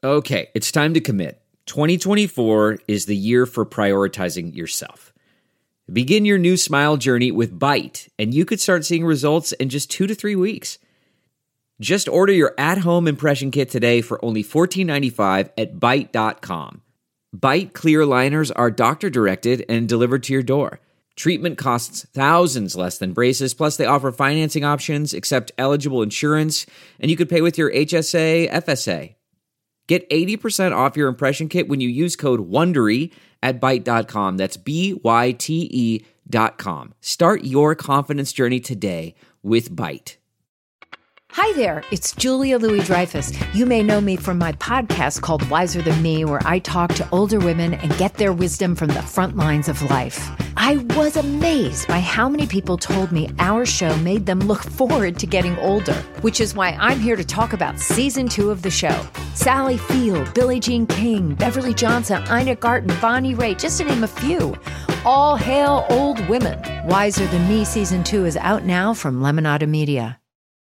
Okay, it's time to commit. 2024 is the year for prioritizing yourself. Begin your new smile journey with Byte, and you could start seeing results in just 2 to 3 weeks. Just order your at-home impression kit today for only $14.95 at Byte.com. Byte clear liners are doctor-directed and delivered to your door. Treatment costs thousands less than braces, plus they offer financing options, accept eligible insurance, and you could pay with your HSA, FSA. Get 80% off your impression kit when you use code WONDERY at Byte.com. That's BYTE.com. Start your confidence journey today with Byte. Hi there, it's Julia Louis-Dreyfus. You may know me from my podcast called Wiser Than Me, where I talk to older women and get their wisdom from the front lines of life. I was amazed by how many people told me our show made them look forward to getting older, which is why I'm here to talk about season 2 of the show. Sally Field, Billie Jean King, Beverly Johnson, Ina Garten, Bonnie Raitt, just to name a few. All hail old women. Wiser Than Me season 2 is out now from Lemonada Media.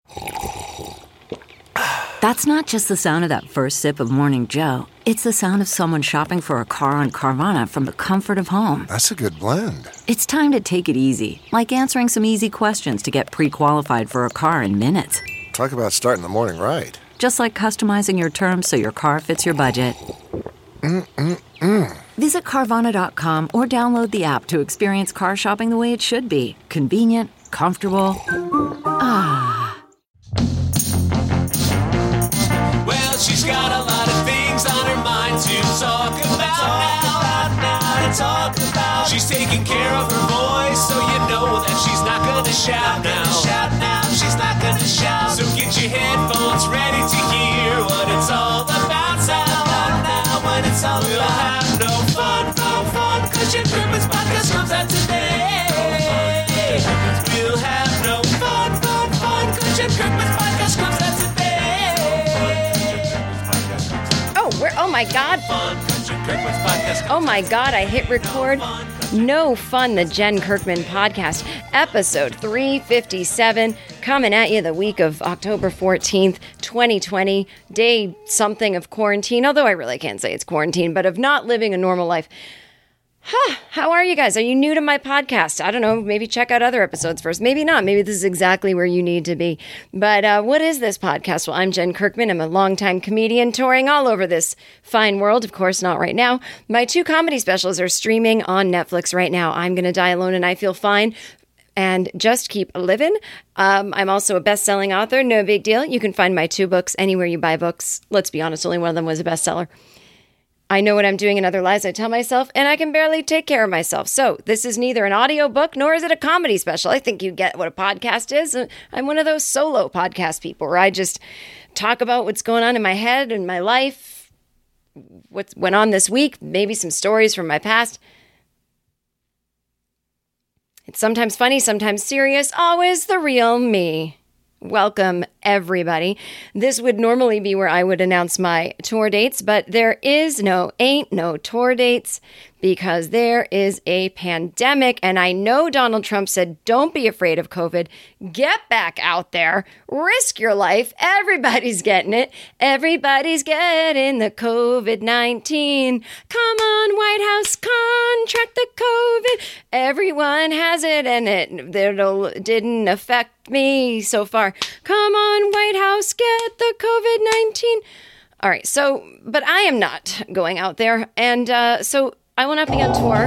That's not just the sound of that first sip of Morning Joe. It's the sound of someone shopping for a car on Carvana from the comfort of home. That's a good blend. It's time to take it easy, like answering some easy questions to get pre-qualified for a car in minutes. Talk about starting the morning right. Just like customizing your terms so your car fits your budget. Visit Carvana.com or download the app to experience car shopping the way it should be. Convenient, comfortable. Well, she's got a lot of things on her mind to talk about. She's taking care of her voice, so you know that she's not gonna shout now. She's not gonna shout. So get your headphones ready to hear what it's all about. Now, when it's all we'll have no fun, cause Jen Kirkman's podcast comes out today. We'll have no fun, cause Jen Kirkman's podcast comes out today. Oh my God. Oh my God, I hit record. No Fun, the Jen Kirkman podcast, episode 357, coming at you the week of October 14th, 2020, day something of quarantine, although I really can't say it's quarantine, but of not living a normal life. How are you guys? Are you new to my podcast? I don't know. Maybe check out other episodes first. Maybe not. Maybe this is exactly where you need to be. But what is this podcast? Well, I'm Jen Kirkman. I'm a longtime comedian touring all over this fine world. Of course, not right now. My 2 comedy specials are streaming on Netflix right now. I'm Gonna Die Alone and I Feel Fine. And Just Keep Living. I'm also a best-selling author. No big deal. You can find my 2 books anywhere you buy books. Let's be honest, only one of them was a bestseller. I know what I'm doing in other lies I tell myself, and I can barely take care of myself. So this is neither an audio book nor is it a comedy special. I think you get what a podcast is. I'm one of those solo podcast people where I just talk about what's going on in my head and my life, what went on this week, maybe some stories from my past. It's sometimes funny, sometimes serious, always the real me. Welcome, everybody. This would normally be where I would announce my tour dates, but there ain't no tour dates because there is a pandemic. And I know Donald Trump said, don't be afraid of COVID. Get back out there. Risk your life. Everybody's getting it. Everybody's getting the COVID-19. Come on, White House, contract the COVID. Everyone has it, and it didn't affect me so far. Come on, White House, get the COVID-19. All right, but I am not going out there, and so I will not be on tour.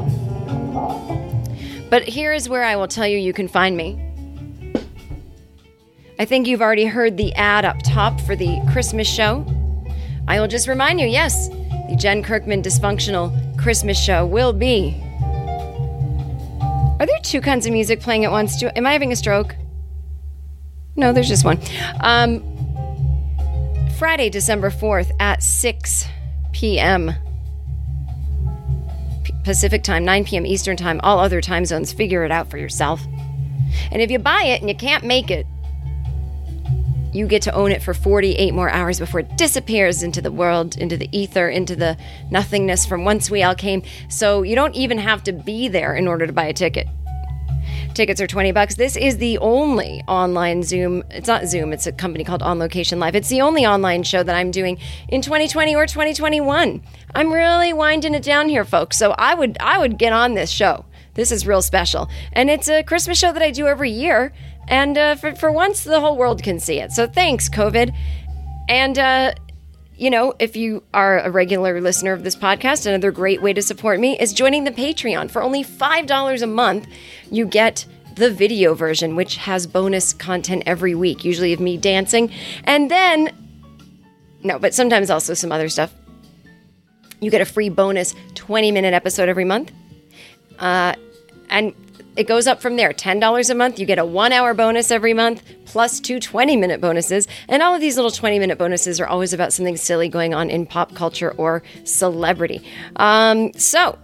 But here is where I will tell you can find me. I think you've already heard the ad up top for the Christmas show. I will just remind you, yes, the Jen Kirkman Dysfunctional Christmas show will be. Are there 2 kinds of music playing at once? Am I having a stroke? No, there's just one. Friday, December 4th at 6 p.m. Pacific time, 9 p.m. Eastern time, all other time zones. Figure it out for yourself. And if you buy it and you can't make it, you get to own it for 48 more hours before it disappears into the world, into the ether, into the nothingness from whence we all came. So you don't even have to be there in order to buy a ticket. Tickets are $20. This is the only online Zoom. It's not Zoom. It's a company called On Location Live. It's the only online show that I'm doing in 2020 or 2021. I'm really winding it down here, folks. So I would get on this show. This is real special. And it's a Christmas show that I do every year. And for once, the whole world can see it. So thanks, COVID. And, if you are a regular listener of this podcast, another great way to support me is joining the Patreon. For only $5 a month, you get the video version, which has bonus content every week, usually of me dancing. And then, but sometimes also some other stuff. You get a free bonus 20-minute episode every month. And it goes up from there. $10 a month, you get a 1-hour bonus every month, plus 2 20-minute bonuses. And all of these little 20-minute bonuses are always about something silly going on in pop culture or celebrity. So,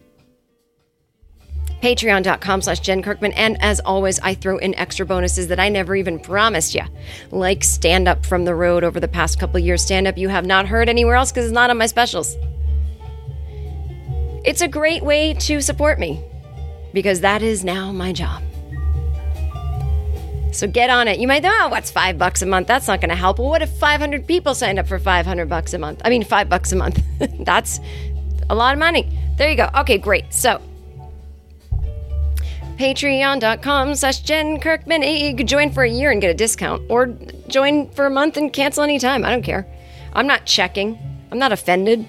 patreon.com/Jen Kirkman. And as always, I throw in extra bonuses that I never even promised you, like Stand Up from the Road over the past couple years. Stand Up you have not heard anywhere else because it's not on my specials. It's a great way to support me, because that is now my job. So get on it. You might think, what's $5 a month? That's not going to help. Well, what if 500 people signed up for $500 a month? I mean, $5 a month. That's a lot of money. There you go. Okay, great. So, patreon.com/Jen Kirkman. You could join for a year and get a discount, or join for a month and cancel anytime. I don't care. I'm not checking. I'm not offended.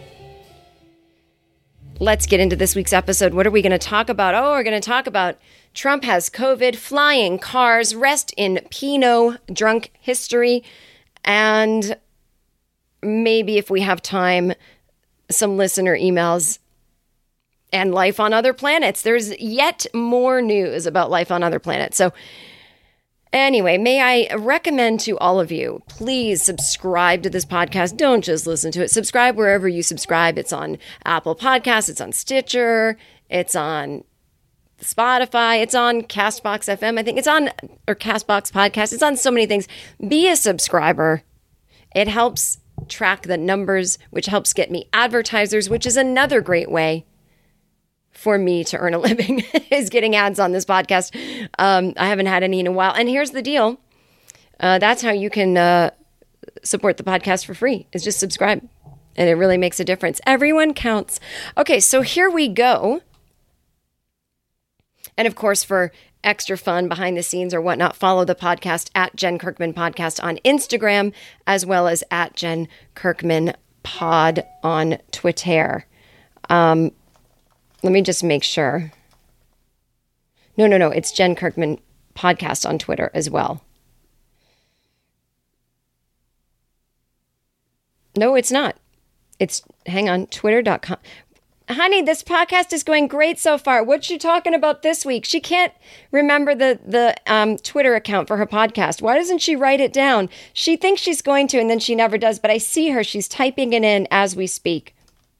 Let's get into this week's episode. What are we going to talk about? Oh, we're going to talk about Trump has COVID, flying cars, rest in Pinot drunk history, and maybe, if we have time, some listener emails and life on other planets. There's yet more news about life on other planets. So anyway, may I recommend to all of you, please subscribe to this podcast. Don't just listen to it. Subscribe wherever you subscribe. It's on Apple Podcasts. It's on Stitcher. It's on Spotify. It's on Castbox FM. I think it's on, or Castbox Podcast. It's on so many things. Be a subscriber. It helps track the numbers, which helps get me advertisers, which is another great way for me to earn a living, is getting ads on this podcast. I haven't had any in a while. And here's the deal. That's how you can support the podcast for free, is just subscribe. And it really makes a difference. Everyone counts. Okay, so here we go. And of course, for extra fun behind the scenes or whatnot, follow the podcast at Jen Kirkman Podcast on Instagram, as well as at Jen Kirkman Pod on Twitter. Let me just make sure. No. It's Jen Kirkman Podcast on Twitter as well. No, it's not. Hang on, twitter.com. Honey, this podcast is going great so far. What's she talking about this week? She can't remember the Twitter account for her podcast. Why doesn't she write it down? She thinks she's going to, and then she never does. But I see her. She's typing it in as we speak.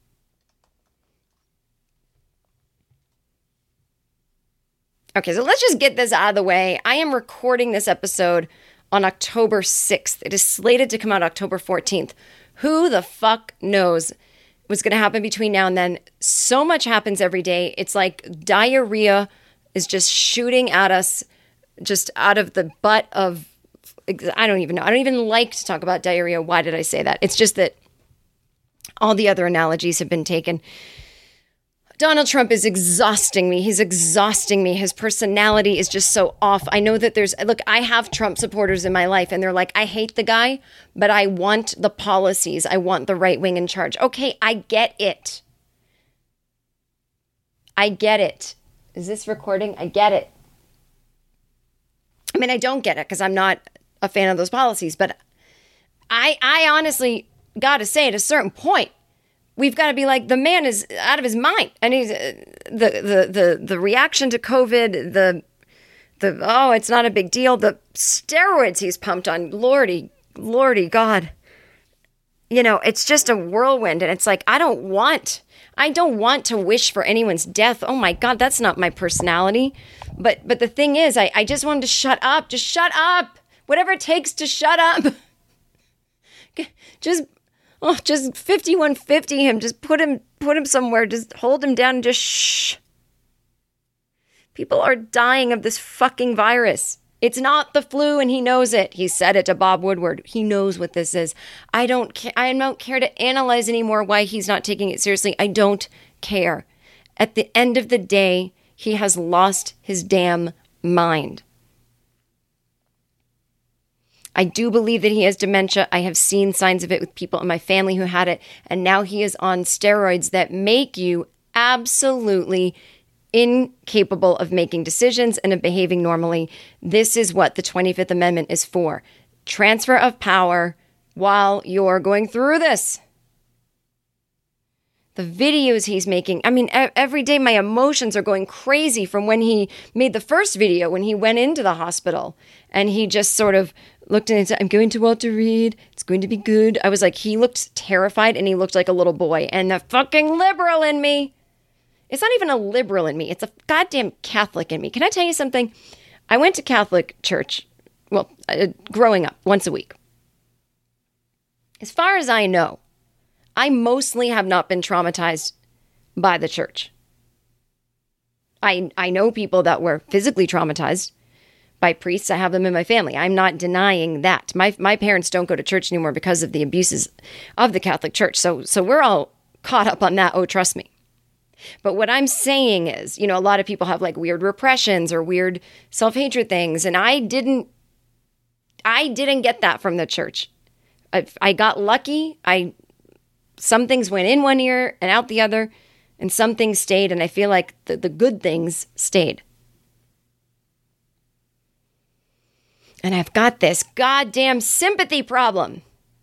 Okay, so let's just get this out of the way. I am recording this episode on October 6th. It is slated to come out October 14th. Who the fuck knows what's going to happen between now and then? So much happens every day. It's like diarrhea is just shooting at us, just out of the butt of, I don't even know. I don't even like to talk about diarrhea. Why did I say that? It's just that all the other analogies have been taken. Donald Trump is exhausting me. He's exhausting me. His personality is just so off. I know that I have Trump supporters in my life, and they're like, I hate the guy, but I want the policies. I want the right wing in charge. Okay, I get it. I get it. Is this recording? I get it. I mean, I don't get it because I'm not a fan of those policies, but I honestly got to say, at a certain point, we've got to be like, the man is out of his mind. And he's the reaction to COVID, it's not a big deal. The steroids he's pumped on, Lordy God. It's just a whirlwind. And it's like, I don't want to wish for anyone's death. Oh my God, that's not my personality. But the thing is, I just want him to shut up. Just shut up. Whatever it takes to shut up. Just 5150 him. Just put him somewhere. Just hold him down and just shh. People are dying of this fucking virus. It's not the flu, and he knows it. He said it to Bob Woodward. He knows what this is. I don't care to analyze anymore why he's not taking it seriously. I don't care. At the end of the day, he has lost his damn mind. I do believe that he has dementia. I have seen signs of it with people in my family who had it, and now he is on steroids that make you absolutely incapable of making decisions and of behaving normally. This is what the 25th Amendment is for. Transfer of power while you're going through this. The videos he's making, I mean, every day my emotions are going crazy from when he made the first video, when he went into the hospital and he just sort of looked and said, I'm going to Walter Reed. It's going to be good. I was like, he looked terrified and he looked like a little boy. And the fucking liberal in me, it's not even a liberal in me. It's a goddamn Catholic in me. Can I tell you something? I went to Catholic church, growing up, once a week. As far as I know, I mostly have not been traumatized by the church. I know people that were physically traumatized by priests. I have them in my family. I'm not denying that. My parents don't go to church anymore because of the abuses of the Catholic Church. So we're all caught up on that. Oh, trust me. But what I'm saying is, a lot of people have like weird repressions or weird self-hatred things. And I didn't get that from the church. I got lucky. Some things went in one ear and out the other, and some things stayed. And I feel like the good things stayed. And I've got this goddamn sympathy problem.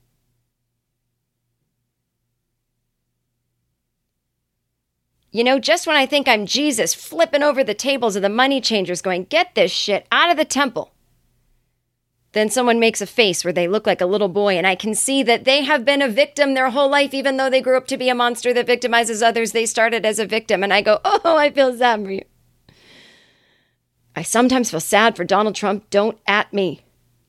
Just when I think I'm Jesus, flipping over the tables of the money changers going, get this shit out of the temple. Then someone makes a face where they look like a little boy, and I can see that they have been a victim their whole life, even though they grew up to be a monster that victimizes others. They started as a victim, and I go, oh, I feel sad for you. I sometimes feel sad for Donald Trump. Don't at me.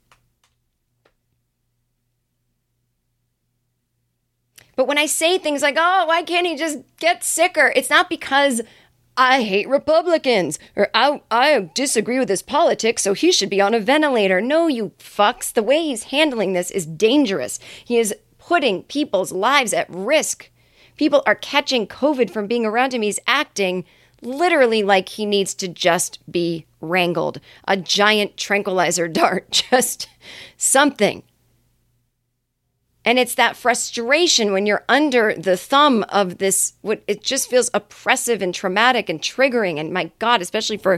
But when I say things like, oh, why can't he just get sicker? It's not because I hate Republicans or I disagree with his politics, so he should be on a ventilator. No, you fucks. The way he's handling this is dangerous. He is putting people's lives at risk. People are catching COVID from being around him. He's acting literally like he needs to just be wrangled. A giant tranquilizer dart, just something. And it's that frustration when you're under the thumb of this, it just feels oppressive and traumatic and triggering. And my God, especially for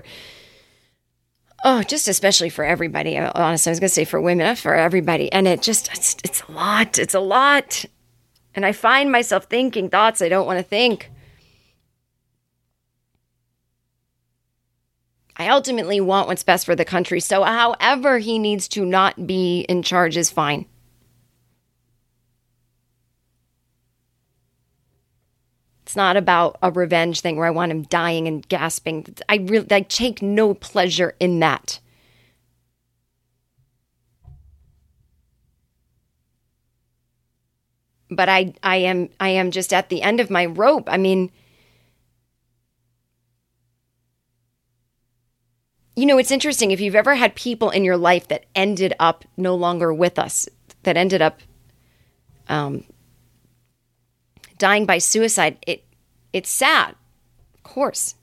everybody. Honestly, I was going to say for women, not for everybody. And it's a lot. It's a lot. And I find myself thinking thoughts I don't want to think. I ultimately want what's best for the country. So however he needs to not be in charge is fine. It's not about a revenge thing where I want him dying and gasping. I take no pleasure in that. But I am just at the end of my rope. I mean, it's interesting. If you've ever had people in your life that ended up no longer with us, that ended up dying by suicide, it's sad, of course.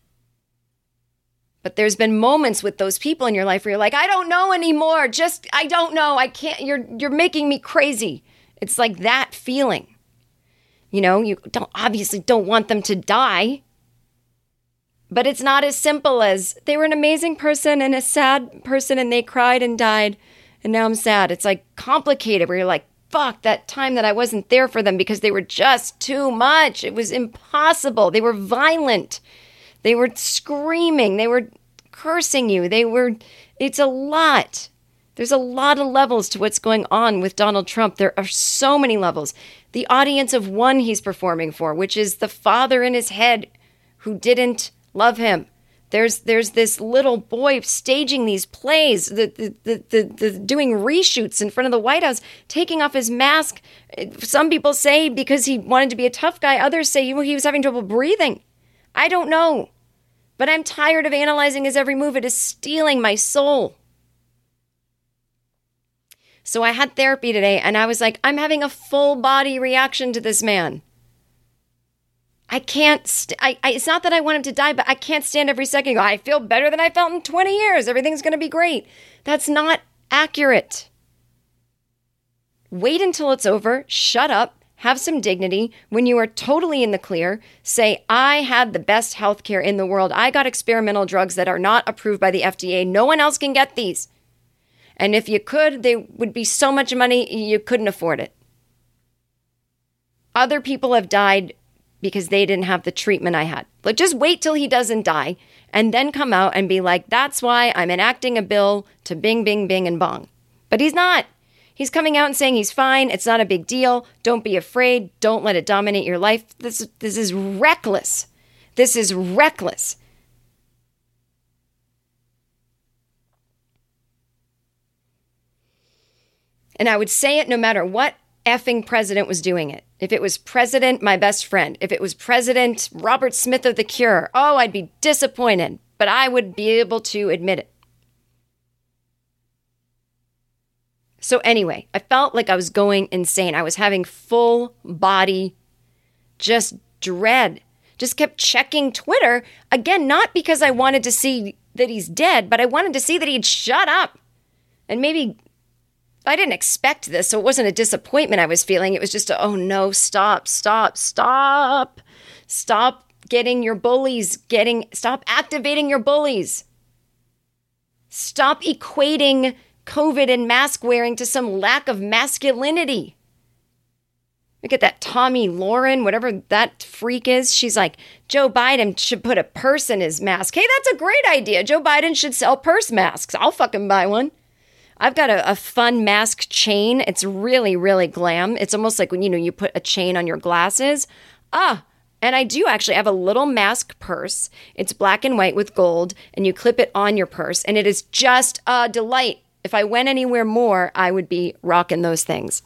But there's been moments with those people in your life where you're like, I don't know anymore. I don't know. I can't. You're making me crazy. It's like that feeling. You obviously don't want them to die. But it's not as simple as they were an amazing person and a sad person and they cried and died and now I'm sad. It's like complicated where you're like, fuck, that time that I wasn't there for them because they were just too much. It was impossible. They were violent. They were screaming. They were cursing you. It's a lot. There's a lot of levels to what's going on with Donald Trump. There are so many levels. The audience of one he's performing for, which is the father in his head who didn't love him. There's this little boy staging these plays, the doing reshoots in front of the White House, taking off his mask. Some people say because he wanted to be a tough guy. Others say he was having trouble breathing. I don't know. But I'm tired of analyzing his every move. It is stealing my soul. So I had therapy today, and I was like, I'm having a full body reaction to this man. I can't, it's not that I want him to die, but I can't stand every second and go, I feel better than I felt in 20 years. Everything's going to be great. That's not accurate. Wait until it's over. Shut up. Have some dignity. When you are totally in the clear, say, I had the best healthcare in the world. I got experimental drugs that are not approved by the FDA. No one else can get these. And if you could, they would be so much money, you couldn't afford it. Other people have died because they didn't have the treatment I had. Like, just wait till he doesn't die and then come out and be like, that's why I'm enacting a bill to bing, bing, bing, and bong. But he's not. He's coming out and saying he's fine. It's not a big deal. Don't be afraid. Don't let it dominate your life. This is reckless. This is reckless. And I would say it no matter what effing president was doing it. If it was President, my best friend, if it was President Robert Smith of The Cure, oh, I'd be disappointed, but I would be able to admit it. So anyway, I felt like I was going insane. I was having full body just dread. Just kept checking Twitter. Again, not because I wanted to see that he's dead, but I wanted to see that he'd shut up. And maybe I didn't expect this, so it wasn't a disappointment I was feeling. It was just oh no, stop. Stop getting your bullies, stop activating your bullies. Stop equating COVID and mask wearing to some lack of masculinity. Look at that Tommy Lauren, whatever that freak is. She's like, Joe Biden should put a purse in his mask. Hey, that's a great idea. Joe Biden should sell purse masks. I'll fucking buy one. I've got a fun mask chain. It's really, really glam. It's almost like when, you put a chain on your glasses. And I do actually have a little mask purse. It's black and white with gold, and you clip it on your purse, and it is just a delight. If I went anywhere more, I would be rocking those things.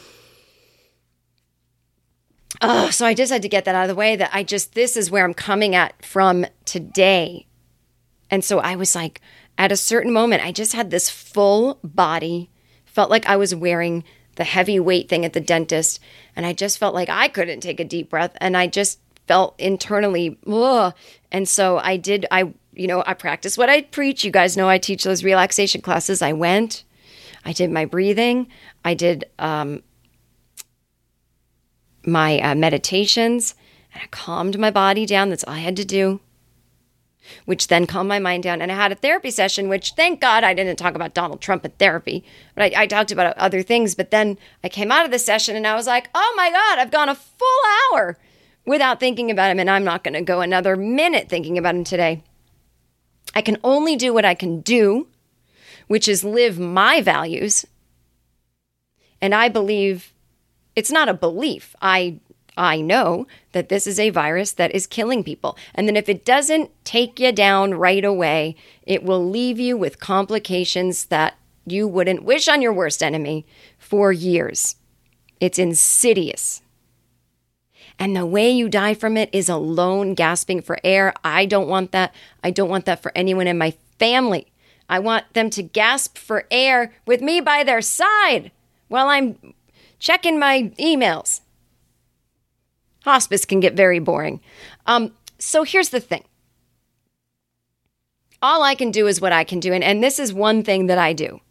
So I just had to get that out of the way, that this is where I'm coming at from today. And so I was like, at a certain moment, I just had this full body, felt like I was wearing the heavy weight thing at the dentist, and I just felt like I couldn't take a deep breath, and I just felt internally, ugh. And so I practiced what I preach. You guys know I teach those relaxation classes. I did my breathing. I did my meditations, and I calmed my body down. That's all I had to do, which then calmed my mind down. And I had a therapy session, which thank God I didn't talk about Donald Trump in therapy, but I talked about other things. But then I came out of the session and I was like, oh my God, I've gone a full hour without thinking about him. And I'm not going to go another minute thinking about him today. I can only do what I can do, which is live my values. And I believe, it's not a belief. I know that this is a virus that is killing people. And then if it doesn't take you down right away, it will leave you with complications that you wouldn't wish on your worst enemy for years. It's insidious. And the way you die from it is alone, gasping for air. I don't want that. I don't want that for anyone in my family. I want them to gasp for air with me by their side while I'm checking my emails. Hospice can get very boring. So here's the thing. All I can do is what I can do. And this is one thing that I do,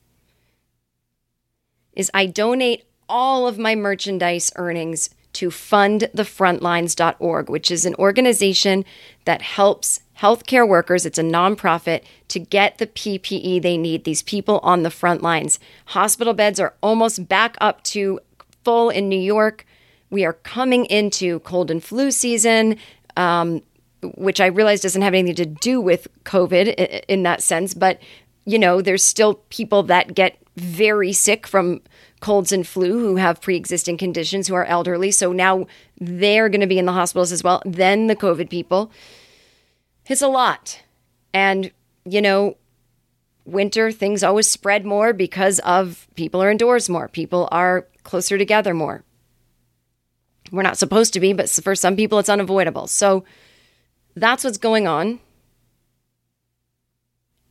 is I donate all of my merchandise earnings to fundthefrontlines.org, which is an organization that helps healthcare workers. It's a nonprofit to get the PPE they need, these people on the front lines. Hospital beds are almost back up to full in New York. We are coming into cold and flu season, which I realize doesn't have anything to do with COVID in that sense. But, there's still people that get very sick from colds and flu who have pre-existing conditions, who are elderly. So now they're going to be in the hospitals as well. Then the COVID people. It's a lot. And, winter, things always spread more because of people are indoors more. People are closer together more. We're not supposed to be, but for some people, it's unavoidable. So that's what's going on.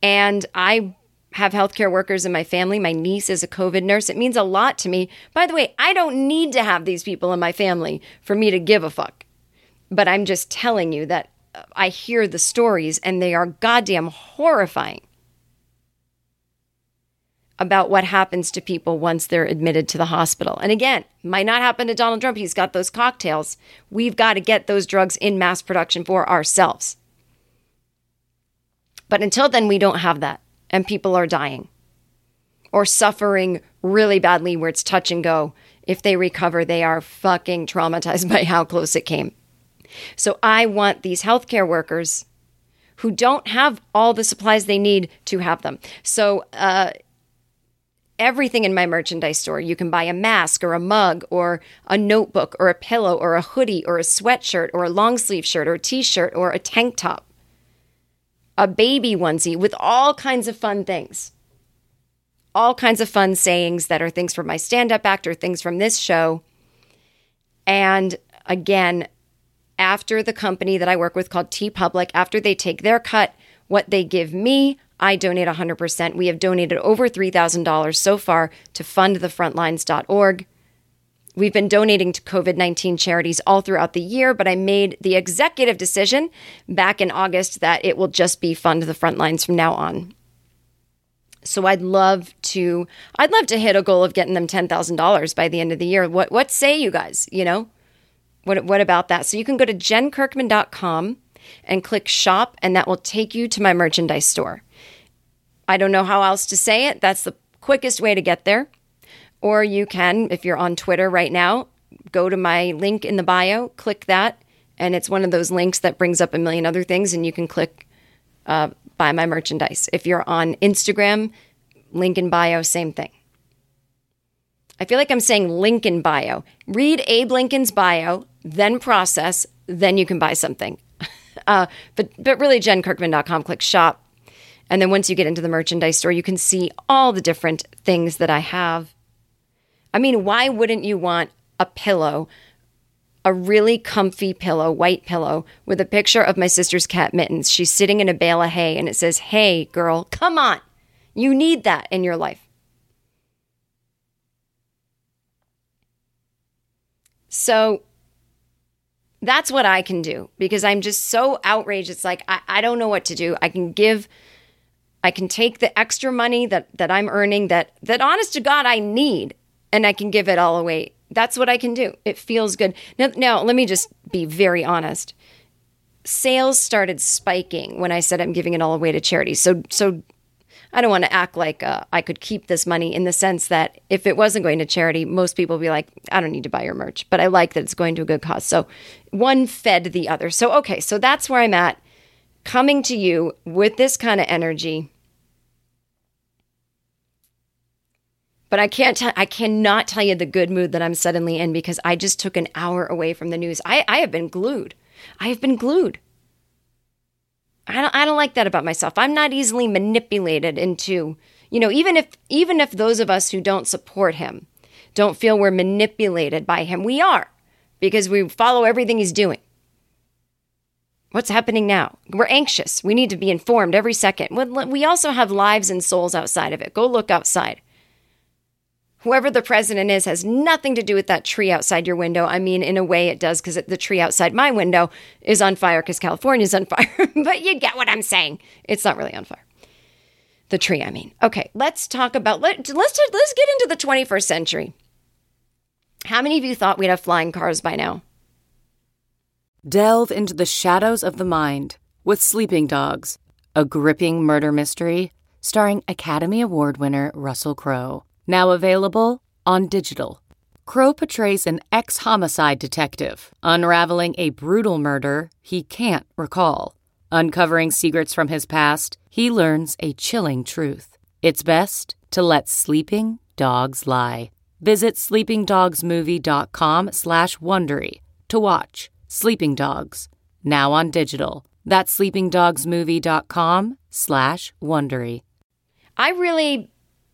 And I have healthcare workers in my family. My niece is a COVID nurse. It means a lot to me. By the way, I don't need to have these people in my family for me to give a fuck. But I'm just telling you that I hear the stories and they are goddamn horrifying about what happens to people once they're admitted to the hospital. And again, might not happen to Donald Trump. He's got those cocktails. We've got to get those drugs in mass production for ourselves. But until then, we don't have that. And people are dying or suffering really badly where it's touch and go. If they recover, they are fucking traumatized by how close it came. So I want these healthcare workers who don't have all the supplies they need to have them. So everything in my merchandise store, you can buy a mask or a mug or a notebook or a pillow or a hoodie or a sweatshirt or a long sleeve shirt or a t-shirt or a tank top. A baby onesie with all kinds of fun things. All kinds of fun sayings that are things from my stand-up act or things from this show. And again, after the company that I work with called TeePublic, after they take their cut, what they give me, I donate 100%. We have donated over $3,000 so far to fundthefrontlines.org. We've been donating to COVID-19 charities all throughout the year, but I made the executive decision back in August that it will just be Fund the Frontlines from now on. So I'd love to hit a goal of getting them $10,000 by the end of the year. What say you guys? You know, what about that? So you can go to jenkirkman.com and click shop, and that will take you to my merchandise store. I don't know how else to say it. That's the quickest way to get there. Or you can, if you're on Twitter right now, go to my link in the bio, click that, and it's one of those links that brings up a million other things, and you can click buy my merchandise. If you're on Instagram, link in bio, same thing. I feel like I'm saying link in bio. Read Abe Lincoln's bio, then process, then you can buy something. But really, jenkirkman.com, click shop. And then once you get into the merchandise store, you can see all the different things that I have. I mean, why wouldn't you want a pillow, a really comfy pillow, white pillow, with a picture of my sister's cat Mittens? She's sitting in a bale of hay, and it says, "Hey, girl, come on. You need that in your life." So that's what I can do because I'm just so outraged. It's like, I don't know what to do. I can take the extra money that I'm earning that honest to God I need, and I can give it all away. That's what I can do. It feels good. Now, let me just be very honest. Sales started spiking when I said I'm giving it all away to charity. So I don't want to act like I could keep this money in the sense that if it wasn't going to charity, most people would be like, I don't need to buy your merch. But I like that it's going to a good cause. So one fed the other. So, okay, so that's where I'm at. Coming to you with this kind of energy. But I cannot tell you the good mood that I'm suddenly in because I just took an hour away from the news. I have been glued. I have been glued. I don't like that about myself. I'm not easily manipulated into, even if those of us who don't support him don't feel we're manipulated by him, we are because we follow everything he's doing. What's happening now? We're anxious. We need to be informed every second. We also have lives and souls outside of it. Go look outside. Whoever the president is has nothing to do with that tree outside your window. I mean, in a way it does because the tree outside my window is on fire because California's on fire. But you get what I'm saying. It's not really on fire. The tree, I mean. Okay, let's talk about, let's get into the 21st century. How many of you thought we'd have flying cars by now? Delve into the shadows of the mind with Sleeping Dogs, a gripping murder mystery starring Academy Award winner Russell Crowe. Now available on digital. Crowe portrays an ex-homicide detective, unraveling a brutal murder he can't recall. Uncovering secrets from his past, he learns a chilling truth. It's best to let sleeping dogs lie. Visit sleepingdogsmovie.com/Wondery to watch Sleeping Dogs, now on digital. That's sleepingdogsmovie.com/Wondery. I really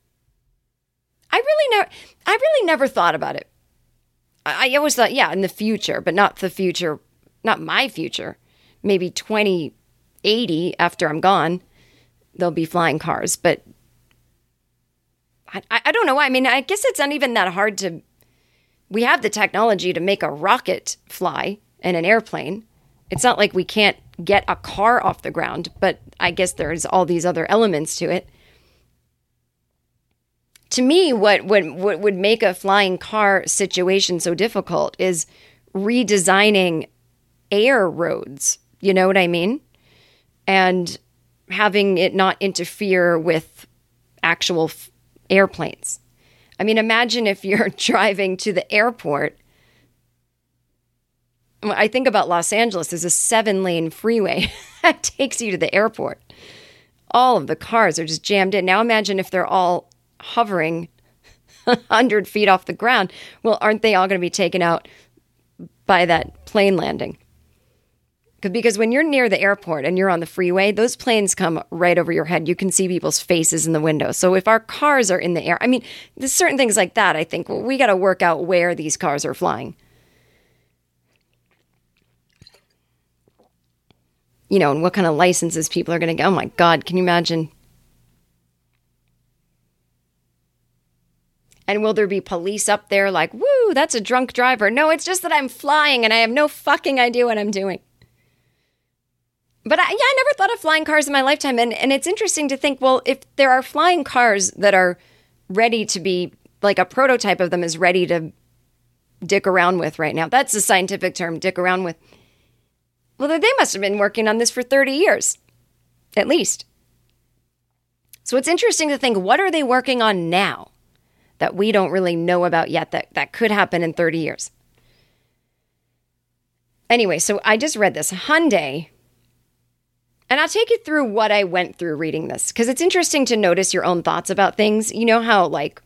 never thought about it. I always thought, yeah, in the future, but not the future, not my future. Maybe 2080 after I'm gone. there'll be flying cars. But I don't know. I mean, I guess it's not even that hard to... We have the technology to make a rocket fly and an airplane. It's not like we can't get a car off the ground, but I guess there's all these other elements to it. To me, what would make a flying car situation so difficult is redesigning air roads. You know what I mean? And having it not interfere with actual airplanes. I mean, imagine if you're driving to the airport. I think about Los Angeles. There's a 7-lane freeway that takes you to the airport. All of the cars are just jammed in. Now imagine if they're all hovering 100 feet off the ground. Well, aren't they all going to be taken out by that plane landing? Because when you're near the airport and you're on the freeway, those planes come right over your head. You can see people's faces in the window. So if our cars are in the air, I mean, there's certain things like that. I think we got to work out where these cars are flying. You know, and what kind of licenses people are going to get. Oh my God, can you imagine? And will there be police up there like, woo, that's a drunk driver? No, it's just that I'm flying and I have no fucking idea what I'm doing. But I never thought of flying cars in my lifetime. And it's interesting to think, well, if there are flying cars that are ready to be, like a prototype of them is ready to dick around with right now. That's the scientific term, dick around with. Well, they must have been working on this for 30 years, at least. So it's interesting to think, what are they working on now that we don't really know about yet that could happen in 30 years? Anyway, so I just read this. Hyundai, and I'll take you through what I went through reading this, because it's interesting to notice your own thoughts about things. You know how, like,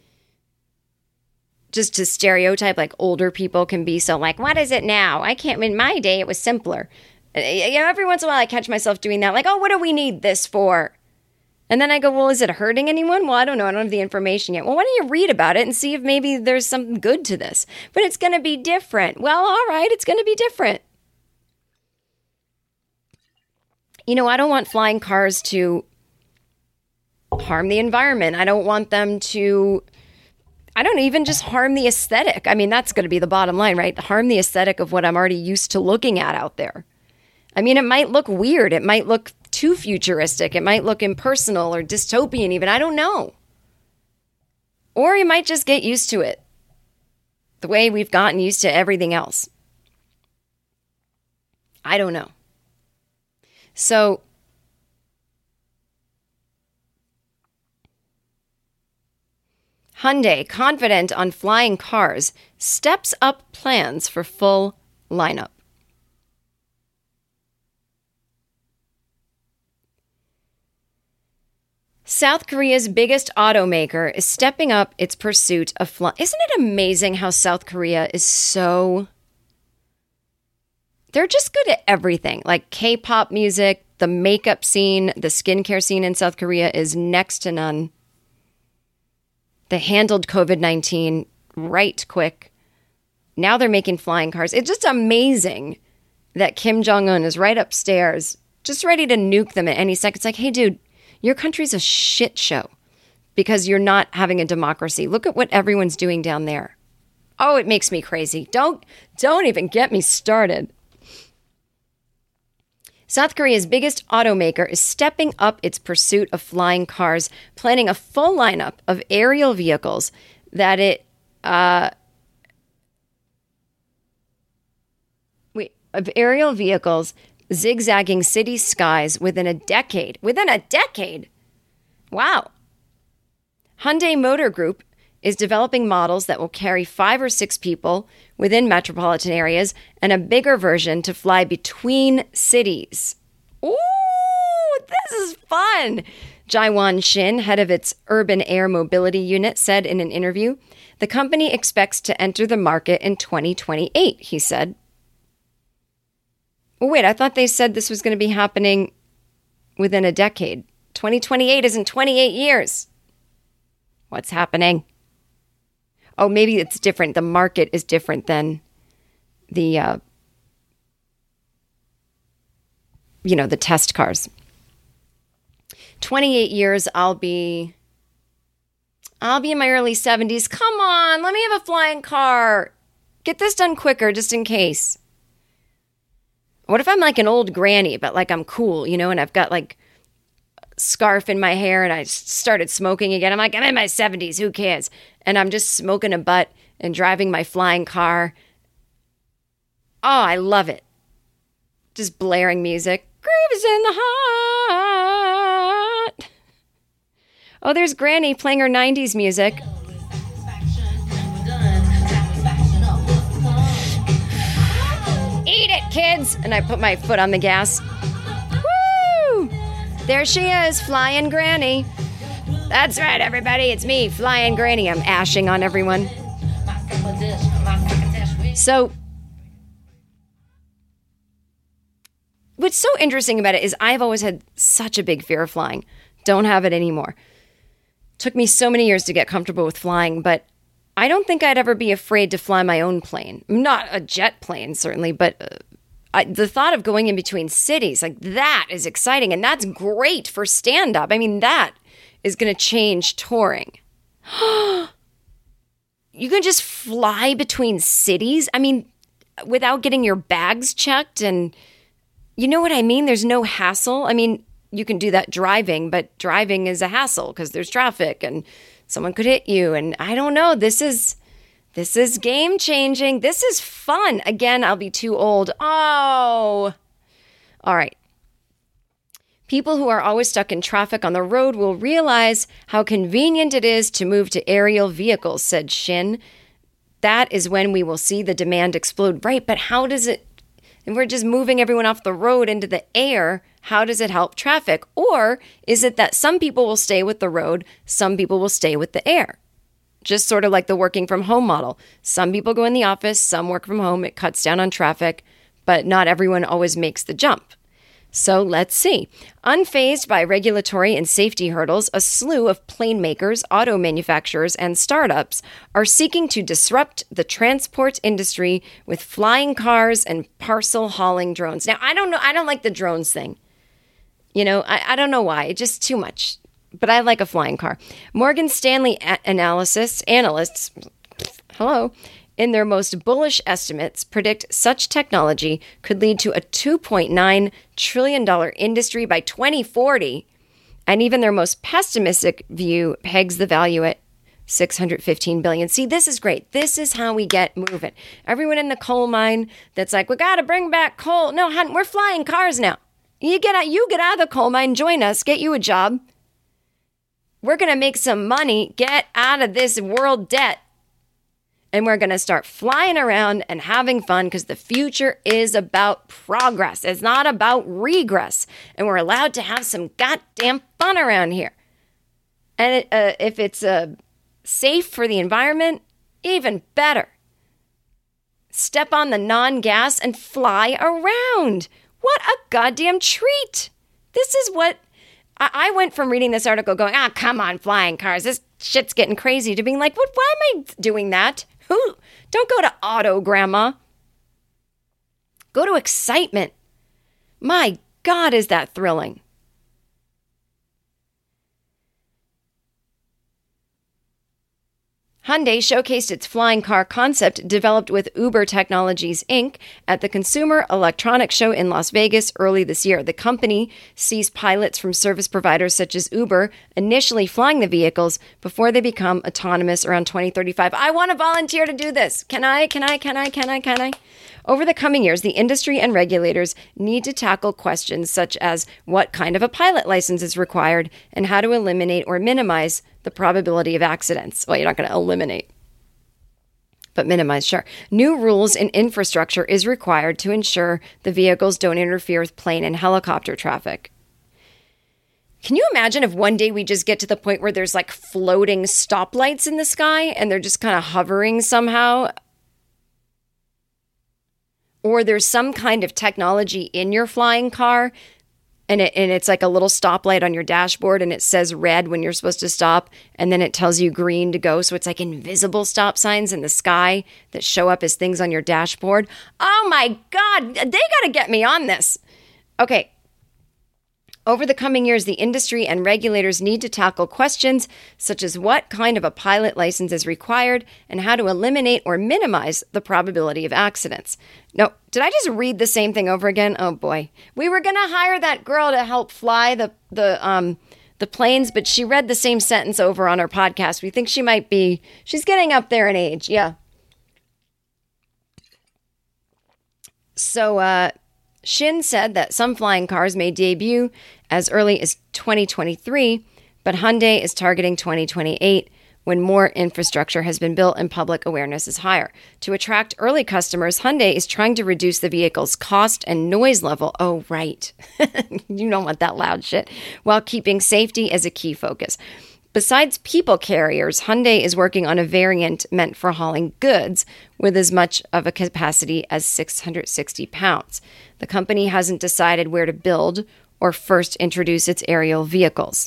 just to stereotype, like, older people can be so like, what is it now? I can't, in my day, it was simpler. You know, every once in a while I catch myself doing that, like, oh, what do we need this for? And then I go, well, is it hurting anyone? Well, I don't know. I don't have the information yet. Well, why don't you read about it and see if maybe there's something good to this? But it's going to be different. Well, all right, it's going to be different. You know, I don't want flying cars to harm the environment. I don't want them to, I don't even just harm the aesthetic. I mean, that's going to be the bottom line, right? Harm the aesthetic of what I'm already used to looking at out there. I mean, it might look weird. It might look too futuristic. It might look impersonal or dystopian even. I don't know. Or you might just get used to it the way we've gotten used to everything else. I don't know. So Hyundai, confident on flying cars, steps up plans for full lineup. South Korea's biggest automaker is stepping up its pursuit of flying. Isn't it amazing how South Korea is so... They're just good at everything. Like K-pop music, the makeup scene, the skincare scene in South Korea is next to none. They handled COVID-19 right quick. Now they're making flying cars. It's just amazing that Kim Jong-un is right upstairs, just ready to nuke them at any second. It's like, hey, dude, your country's a shit show because you're not having a democracy. Look at what everyone's doing down there. Oh, it makes me crazy. Don't even get me started. South Korea's biggest automaker is stepping up its pursuit of flying cars, planning a full lineup of aerial vehicles that it aerial vehicles zigzagging city skies within a decade. Within a decade? Wow. Hyundai Motor Group is developing models that will carry 5 or 6 people within metropolitan areas and a bigger version to fly between cities. Ooh, this is fun. Jaiwan Shin, head of its urban air mobility unit, said in an interview, the company expects to enter the market in 2028, he said. Well, wait, I thought they said this was going to be happening within a decade. 2028 is in 28 years. What's happening? Oh, maybe it's different. The market is different than the, the test cars. 28 years, I'll be in my early 70s. Come on, let me have a flying car. Get this done quicker, just in case. What if I'm like an old granny, but like I'm cool, and I've got like scarf in my hair and I started smoking again. I'm like, I'm in my 70s, who cares? And I'm just smoking a butt and driving my flying car. Oh, I love it. Just blaring music. Groove is in the heart. Oh, there's Granny playing her 90s music. Eat it, kids! And I put my foot on the gas. Woo! There she is, Flying Granny. That's right, everybody. It's me, Flying Granny. I'm ashing on everyone. So, what's so interesting about it is I've always had such a big fear of flying. Don't have it anymore. Took me so many years to get comfortable with flying, but I don't think I'd ever be afraid to fly my own plane. Not a jet plane, certainly, but the thought of going in between cities, like that is exciting, and that's great for stand-up. I mean, that is going to change touring. You can just fly between cities? I mean, without getting your bags checked, and you know what I mean? There's no hassle. I mean, you can do that driving, but driving is a hassle because there's traffic and someone could hit you. And I don't know. This is game changing. This is fun. Again, I'll be too old. Oh, all right. People who are always stuck in traffic on the road will realize how convenient it is to move to aerial vehicles, said Shin. That is when we will see the demand explode. Right, but how does it, if we're just moving everyone off the road into the air, how does it help traffic? Or is it that some people will stay with the road, some people will stay with the air? Just sort of like the working from home model. Some people go in the office, some work from home. It cuts down on traffic, but not everyone always makes the jump. So let's see. Unfazed by regulatory and safety hurdles, a slew of plane makers, auto manufacturers, and startups are seeking to disrupt the transport industry with flying cars and parcel hauling drones. Now, I don't know. I don't like the drones thing. I don't know why. It's just too much. But I like a flying car. Morgan Stanley analysts, in their most bullish estimates, predict such technology could lead to a $2.9 trillion industry by 2040. And even their most pessimistic view pegs the value at $615 billion. See, this is great. This is how we get moving. Everyone in the coal mine that's like, we got to bring back coal. No, hon, we're flying cars now. You get out of the coal mine, join us, get you a job. We're going to make some money, get out of this world debt. And we're going to start flying around and having fun because the future is about progress. It's not about regress. And we're allowed to have some goddamn fun around here. And if it's safe for the environment, even better. Step on the non-gas and fly around. What a goddamn treat. This is what I went from reading this article going, come on, flying cars. This shit's getting crazy, to being like, what? Why am I doing that? Don't go to auto, Grandma. Go to excitement. My God, is that thrilling. Hyundai showcased its flying car concept developed with Uber Technologies, Inc. at the Consumer Electronics Show in Las Vegas early this year. The company sees pilots from service providers such as Uber initially flying the vehicles before they become autonomous around 2035. I want to volunteer to do this. Can I? Over the coming years, the industry and regulators need to tackle questions such as what kind of a pilot license is required and how to eliminate or minimize the probability of accidents. Well, you're not going to eliminate, but minimize, sure. New rules and infrastructure is required to ensure the vehicles don't interfere with plane and helicopter traffic. Can you imagine if one day we just get to the point where there's like floating stoplights in the sky and they're just kind of hovering somehow? Or there's some kind of technology in your flying car and it's like a little stoplight on your dashboard and it says red when you're supposed to stop and then it tells you green to go. So it's like invisible stop signs in the sky that show up as things on your dashboard. Oh my God, they got to get me on this. Okay. Over the coming years, the industry and regulators need to tackle questions such as what kind of a pilot license is required and how to eliminate or minimize the probability of accidents. No, did I just read the same thing over again? Oh boy. We were going to hire that girl to help fly the planes, but she read the same sentence over on our podcast. We think she's getting up there in age. Yeah. So, Shin said that some flying cars may debut as early as 2023, but Hyundai is targeting 2028 when more infrastructure has been built and public awareness is higher. To attract early customers, Hyundai is trying to reduce the vehicle's cost and noise level. Oh, right. You don't want that loud shit. While keeping safety as a key focus. Besides people carriers, Hyundai is working on a variant meant for hauling goods with as much of a capacity as 660 pounds. The company hasn't decided where to build or first introduce its aerial vehicles.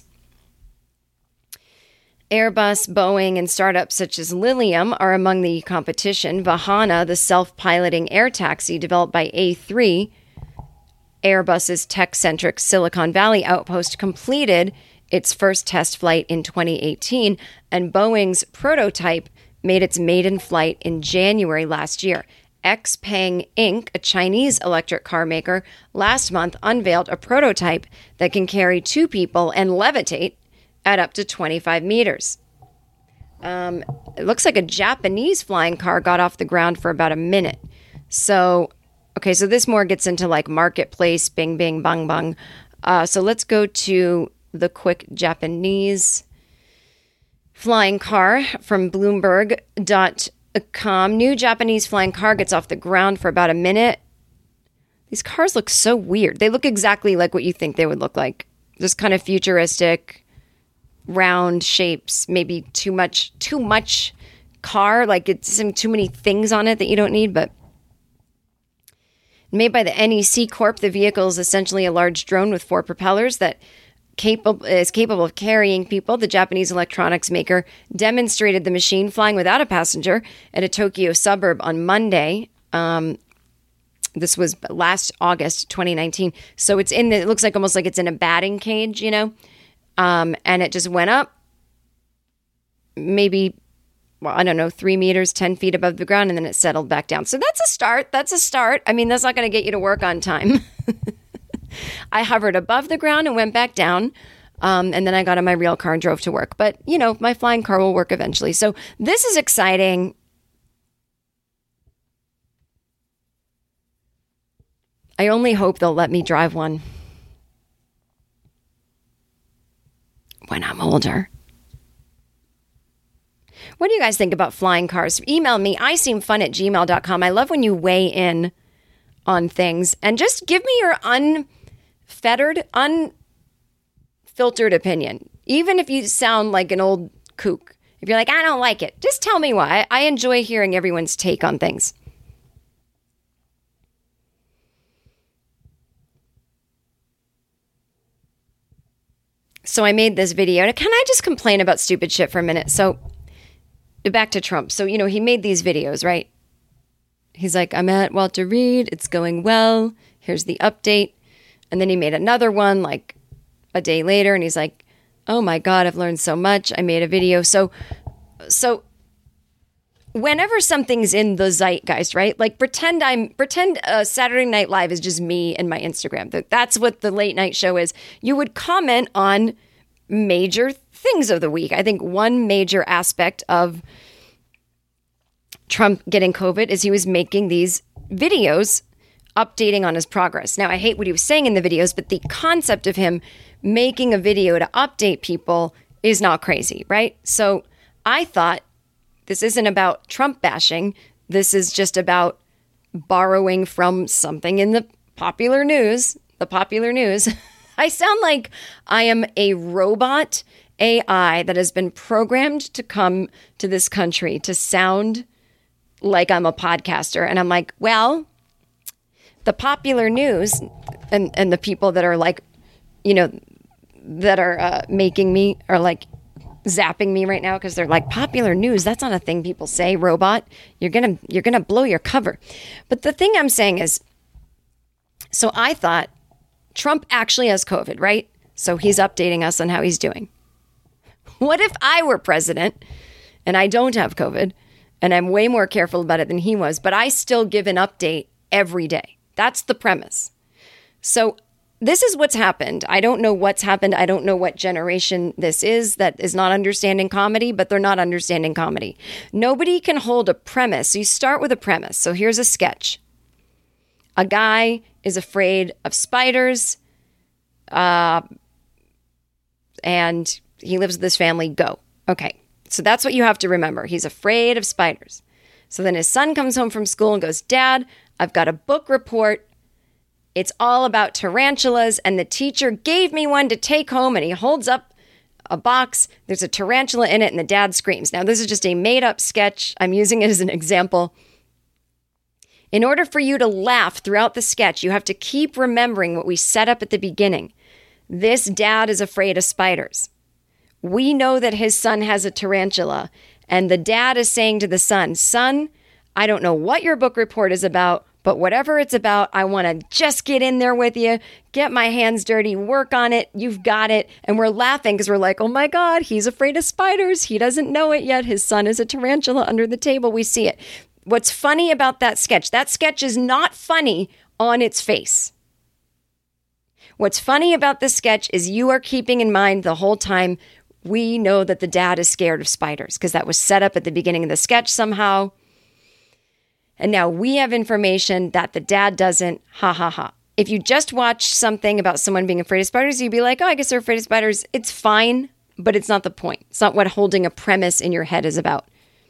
Airbus, Boeing, and startups such as Lilium are among the competition. Vahana, the self-piloting air taxi developed by A3, Airbus's tech-centric Silicon Valley outpost, completed its first test flight in 2018, and Boeing's prototype made its maiden flight in January last year. XPeng Inc., a Chinese electric car maker, last month unveiled a prototype that can carry 2 people and levitate at up to 25 meters. It looks like a Japanese flying car got off the ground for about a minute. So this more gets into like marketplace, bing, bing, bang, bang. So let's go to the quick Japanese flying car from Bloomberg.com. New Japanese flying car gets off the ground for about a minute. These cars look so weird. They look exactly like what you think they would look like. Just kind of futuristic, round shapes, maybe too much car, like it's too many things on it that you don't need, but made by the NEC Corp, the vehicle is essentially a large drone with 4 propellers that is capable of carrying people. The Japanese electronics maker demonstrated the machine flying without a passenger at a Tokyo suburb on Monday. This was last August 2019. So it looks like almost like it's in a batting cage, and it just went up maybe, 3 meters, 10 feet above the ground, and then it settled back down. So that's a start. I mean, that's not going to get you to work on time. I hovered above the ground and went back down, and then I got in my real car and drove to work. But, my flying car will work eventually. So this is exciting. I only hope they'll let me drive one when I'm older. What do you guys think about flying cars? Email me, iseemfun@gmail.com. I love when you weigh in on things. And just give me your unfiltered opinion. Even if you sound like an old kook. If you're like, I don't like it, just tell me why. I enjoy hearing everyone's take on things. So I made this video. Can I just complain about stupid shit for a minute? So back to Trump. So, he made these videos, right? He's like, I'm at Walter Reed. It's going well. Here's the update. And then he made another one like a day later. And he's like, oh my God, I've learned so much. I made a video. So whenever something's in the zeitgeist, right? Like pretend Saturday Night Live is just me and my Instagram. That's what the late night show is. You would comment on major things of the week. I think one major aspect of Trump getting COVID is he was making these videos updating on his progress. Now, I hate what he was saying in the videos, but the concept of him making a video to update people is not crazy, right? So I thought this isn't about Trump bashing. This is just about borrowing from something in the popular news. I sound like I am a robot AI that has been programmed to come to this country to sound like I'm a podcaster. And I'm like, well, the popular news and the people that are like, that are making me are like zapping me right now because they're like, popular news, that's not a thing people say, robot. You're gonna blow your cover. But the thing I'm saying is, so I thought Trump actually has COVID, right? So he's updating us on how he's doing. What if I were president and I don't have COVID and I'm way more careful about it than he was, but I still give an update every day? That's the premise. So this is what's happened. I don't know what's happened. I don't know what generation this is that is not understanding comedy, but they're not understanding comedy. Nobody can hold a premise. So you start with a premise. So here's a sketch. A guy is afraid of spiders, and he lives with his family. Go. Okay. So that's what you have to remember. He's afraid of spiders. So then his son comes home from school and goes, Dad, I've got a book report. It's all about tarantulas, and the teacher gave me one to take home, and he holds up a box. There's a tarantula in it, and the dad screams. Now, this is just a made-up sketch. I'm using it as an example. In order for you to laugh throughout the sketch, you have to keep remembering what we set up at the beginning. This dad is afraid of spiders. We know that his son has a tarantula, and the dad is saying to the son, Son, I don't know what your book report is about, but whatever it's about, I want to just get in there with you, get my hands dirty, work on it. You've got it. And we're laughing because we're like, oh my God, he's afraid of spiders. He doesn't know it yet. His son is a tarantula under the table. We see it. What's funny about that sketch is not funny on its face. What's funny about this sketch is you are keeping in mind the whole time, we know that the dad is scared of spiders because that was set up at the beginning of the sketch somehow. And now we have information that the dad doesn't. Ha ha ha. If you just watch something about someone being afraid of spiders, you'd be like, oh, I guess they're afraid of spiders. It's fine, but it's not the point. It's not what holding a premise in your head is about.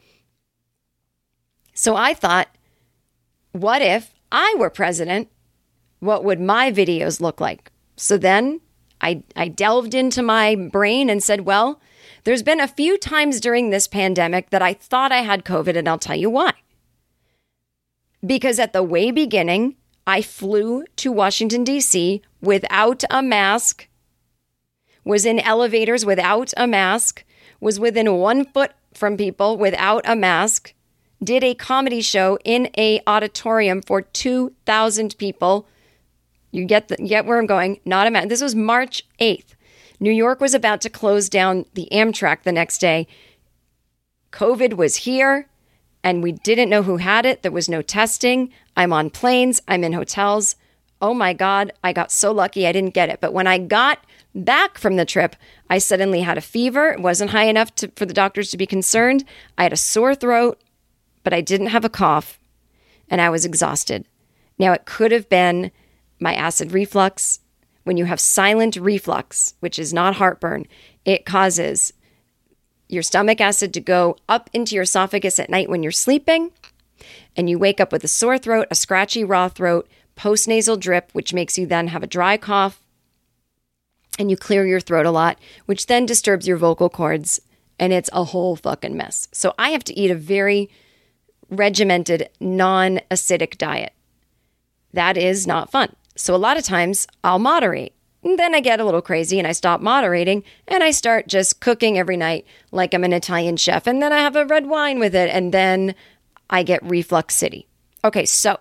So I thought, what if I were president? What would my videos look like? So then I delved into my brain and said, well, there's been a few times during this pandemic that I thought I had COVID, and I'll tell you why. Because at the way beginning, I flew to Washington, D.C. without a mask, was in elevators without a mask, was within 1 foot from people without a mask, did a comedy show in a auditorium for 2,000 people. You get where I'm going. Not a mask. This was March 8th. New York was about to close down the Amtrak the next day. COVID was here. And we didn't know who had it. There was no testing. I'm on planes. I'm in hotels. Oh my God, I got so lucky I didn't get it. But when I got back from the trip, I suddenly had a fever. It wasn't high enough for the doctors to be concerned. I had a sore throat, but I didn't have a cough. And I was exhausted. Now, it could have been my acid reflux. When you have silent reflux, which is not heartburn, it causes your stomach acid to go up into your esophagus at night when you're sleeping, and you wake up with a sore throat, a scratchy raw throat, postnasal drip, which makes you then have a dry cough, and you clear your throat a lot, which then disturbs your vocal cords, and it's a whole fucking mess. So I have to eat a very regimented, non-acidic diet. That is not fun. So a lot of times I'll moderate. And then I get a little crazy and I stop moderating and I start just cooking every night like I'm an Italian chef. And then I have a red wine with it. And then I get reflux city. Okay, so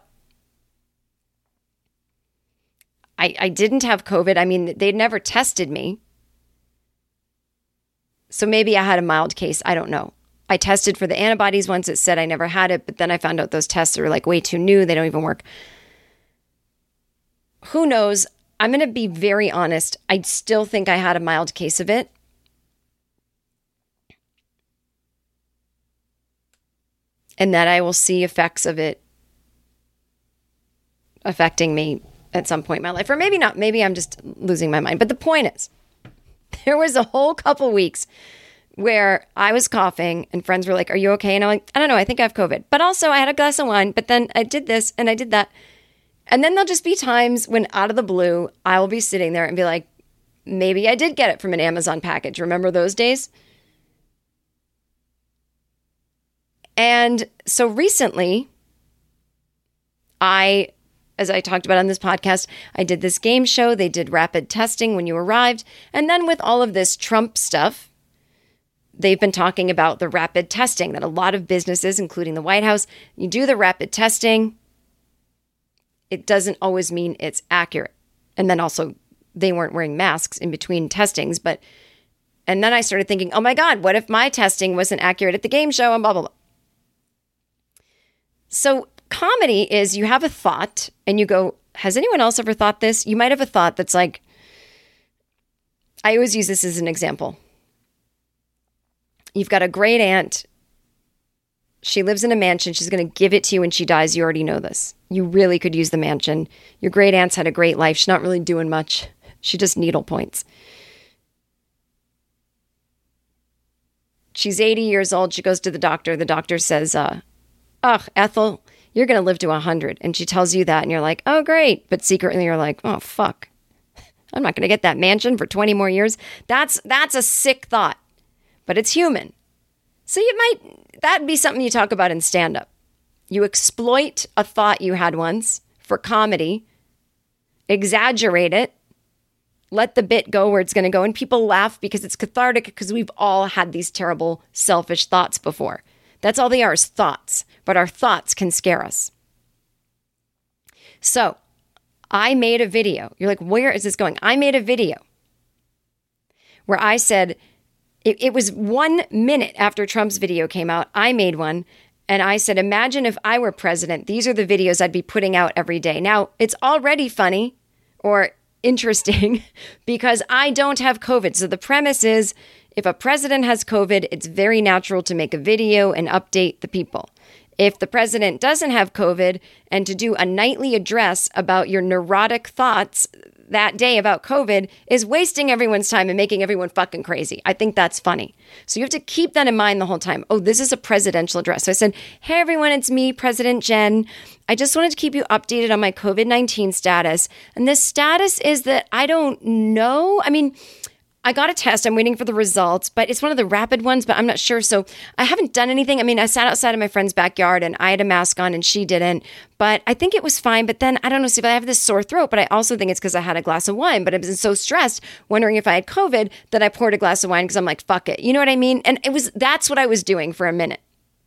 I didn't have COVID. I mean, they'd never tested me. So maybe I had a mild case. I don't know. I tested for the antibodies once. It said I never had it. But then I found out those tests are like way too new. They don't even work. Who knows? I'm going to be very honest. I still think I had a mild case of it. And that I will see effects of it affecting me at some point in my life. Or maybe not. Maybe I'm just losing my mind. But the point is, there was a whole couple weeks where I was coughing and friends were like, are you okay? And I'm like, I don't know. I think I have COVID. But also I had a glass of wine. But then I did this and I did that. And then there'll just be times when out of the blue, I will be sitting there and be like, maybe I did get it from an Amazon package. Remember those days? And so recently, as I talked about on this podcast, I did this game show. They did rapid testing when you arrived. And then with all of this Trump stuff, they've been talking about the rapid testing that a lot of businesses, including the White House, you do the rapid testing. It doesn't always mean it's accurate. And then also they weren't wearing masks in between testings. And then I started thinking, oh my God, what if my testing wasn't accurate at the game show and blah, blah, blah. So comedy is you have a thought and you go, has anyone else ever thought this? You might have a thought that's like, I always use this as an example. You've got a great aunt. She lives in a mansion. She's going to give it to you when she dies. You already know this. You really could use the mansion. Your great aunt's had a great life. She's not really doing much. She just needle points. She's 80 years old. She goes to the doctor. The doctor says, Ethel, you're going to live to 100. And she tells you that. And you're like, oh, great. But secretly you're like, oh, fuck. I'm not going to get that mansion for 20 more years. That's a sick thought. But it's human. So that'd be something you talk about in stand-up. You exploit a thought you had once for comedy, exaggerate it, let the bit go where it's going to go, and people laugh because it's cathartic because we've all had these terrible, selfish thoughts before. That's all they are, is thoughts, but our thoughts can scare us. So, I made a video. You're like, where is this going? I made a video where I said, it was 1 minute after Trump's video came out, I made one, and I said, imagine if I were president, these are the videos I'd be putting out every day. Now, it's already funny or interesting because I don't have COVID. So the premise is, if a president has COVID, it's very natural to make a video and update the people. If the president doesn't have COVID and to do a nightly address about your neurotic thoughts that day about COVID is wasting everyone's time and making everyone fucking crazy. I think that's funny. So you have to keep that in mind the whole time. Oh, this is a presidential address. So I said, hey, everyone, it's me, President Jen. I just wanted to keep you updated on my COVID-19 status. And this status is that I don't know. I mean, I got a test. I'm waiting for the results, but it's one of the rapid ones, but I'm not sure. So I haven't done anything. I mean, I sat outside of my friend's backyard and I had a mask on and she didn't, but I think it was fine. But then I don't know, see if I have this sore throat, but I also think it's because I had a glass of wine, but I was so stressed wondering if I had COVID that I poured a glass of wine because I'm like, fuck it. You know what I mean? And that's what I was doing for a minute.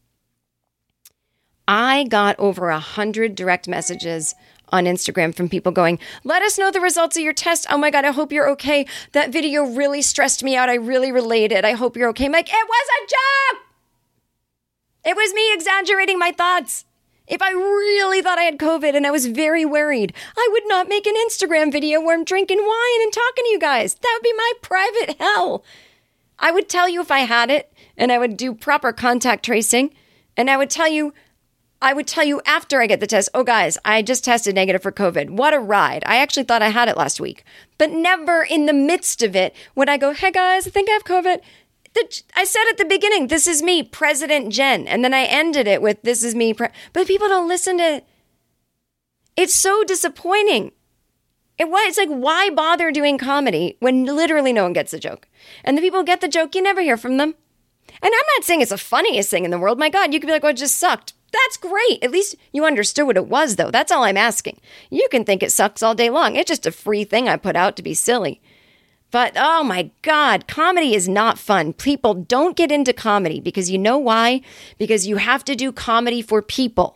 I got over 100 direct messages on Instagram from people going, let us know the results of your test. Oh my God, I hope you're okay. That video really stressed me out. I really related. I hope you're okay. I'm like, it was a joke. It was me exaggerating my thoughts. If I really thought I had COVID and I was very worried, I would not make an Instagram video where I'm drinking wine and talking to you guys. That would be my private hell. I would tell you if I had it, and I would do proper contact tracing, and I would tell you after I get the test, oh guys, I just tested negative for COVID. What a ride. I actually thought I had it last week. But never in the midst of it would I go, hey guys, I think I have COVID. I said at the beginning, this is me, President Jen. And then I ended it with, this is me. But people don't listen to it. It's so disappointing. It's like, why bother doing comedy when literally no one gets the joke? And the people who get the joke, you never hear from them. And I'm not saying it's the funniest thing in the world. My God, you could be like, well, it just sucked. That's great. At least you understood what it was, though. That's all I'm asking. You can think it sucks all day long. It's just a free thing I put out to be silly. But, oh my God, comedy is not fun. People don't get into comedy because you know why? Because you have to do comedy for people.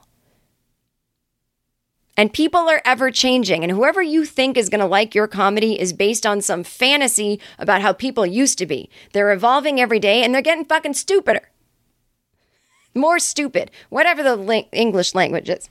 And people are ever changing. And whoever you think is going to like your comedy is based on some fantasy about how people used to be. They're evolving every day and they're getting fucking stupider. More stupid, whatever the English language is.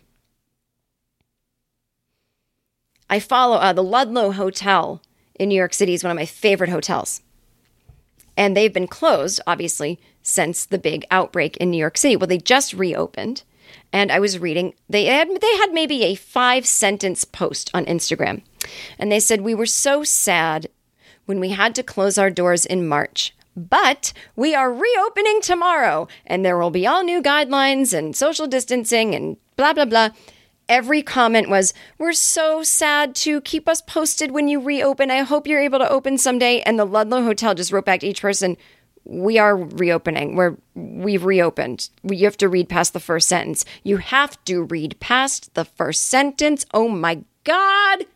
I follow the Ludlow Hotel in New York City is one of my favorite hotels. And they've been closed, obviously, since the big outbreak in New York City. Well, they just reopened. And I was reading, they had maybe a 5-sentence post on Instagram. And they said, we were so sad when we had to close our doors in March. But we are reopening tomorrow, and there will be all new guidelines and social distancing and blah, blah, blah. Every comment was, we're so sad to keep us posted when you reopen. I hope you're able to open someday. And the Ludlow Hotel just wrote back to each person, we are reopening. We've reopened. You have to read past the first sentence. You have to read past the first sentence. Oh my God.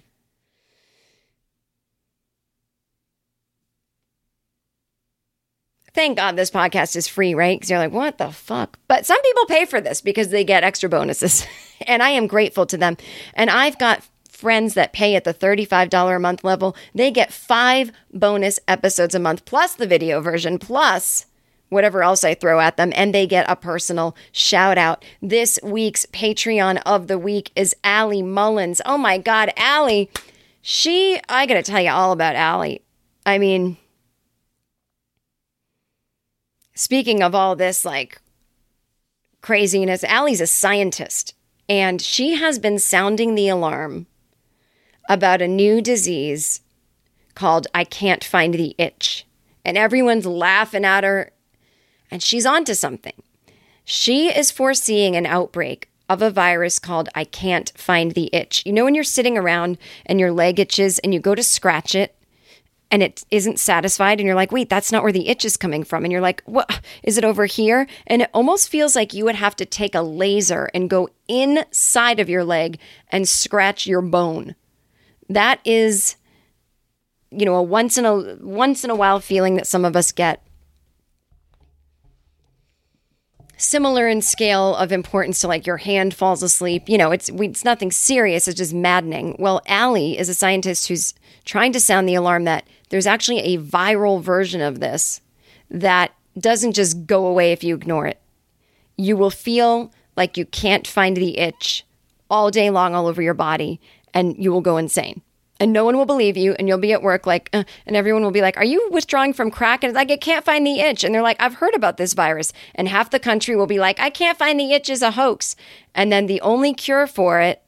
Thank God this podcast is free, right? Because you're like, what the fuck? But some people pay for this because they get extra bonuses. And I am grateful to them. And I've got friends that pay at the $35 a month level, they get 5 bonus episodes a month, plus the video version, plus whatever else I throw at them, and they get a personal shout out. This week's Patreon of the week is Allie Mullins. Oh my God, Allie. I gotta tell you all about Allie. I mean, speaking of all this like craziness, Allie's a scientist, and she has been sounding the alarm about a new disease called I can't find the itch. And everyone's laughing at her, and she's onto something. She is foreseeing an outbreak of a virus called I can't find the itch. You know when you're sitting around and your leg itches and you go to scratch it and it isn't satisfied and you're like, wait, that's not where the itch is coming from. And you're like, what? Is it over here? And it almost feels like you would have to take a laser and go inside of your leg and scratch your bone. That is, you know, a once in a while feeling that some of us get. Similar in scale of importance to like your hand falls asleep. You know, it's nothing serious. It's just maddening. Well, Allie is a scientist who's trying to sound the alarm that there's actually a viral version of this that doesn't just go away if you ignore it. You will feel like you can't find the itch all day long all over your body, and you will go insane. And no one will believe you, and you'll be at work like, and everyone will be like, are you withdrawing from crack? And it's like, I can't find the itch. And they're like, I've heard about this virus. And half the country will be like, I can't find the itch is a hoax. And then the only cure for it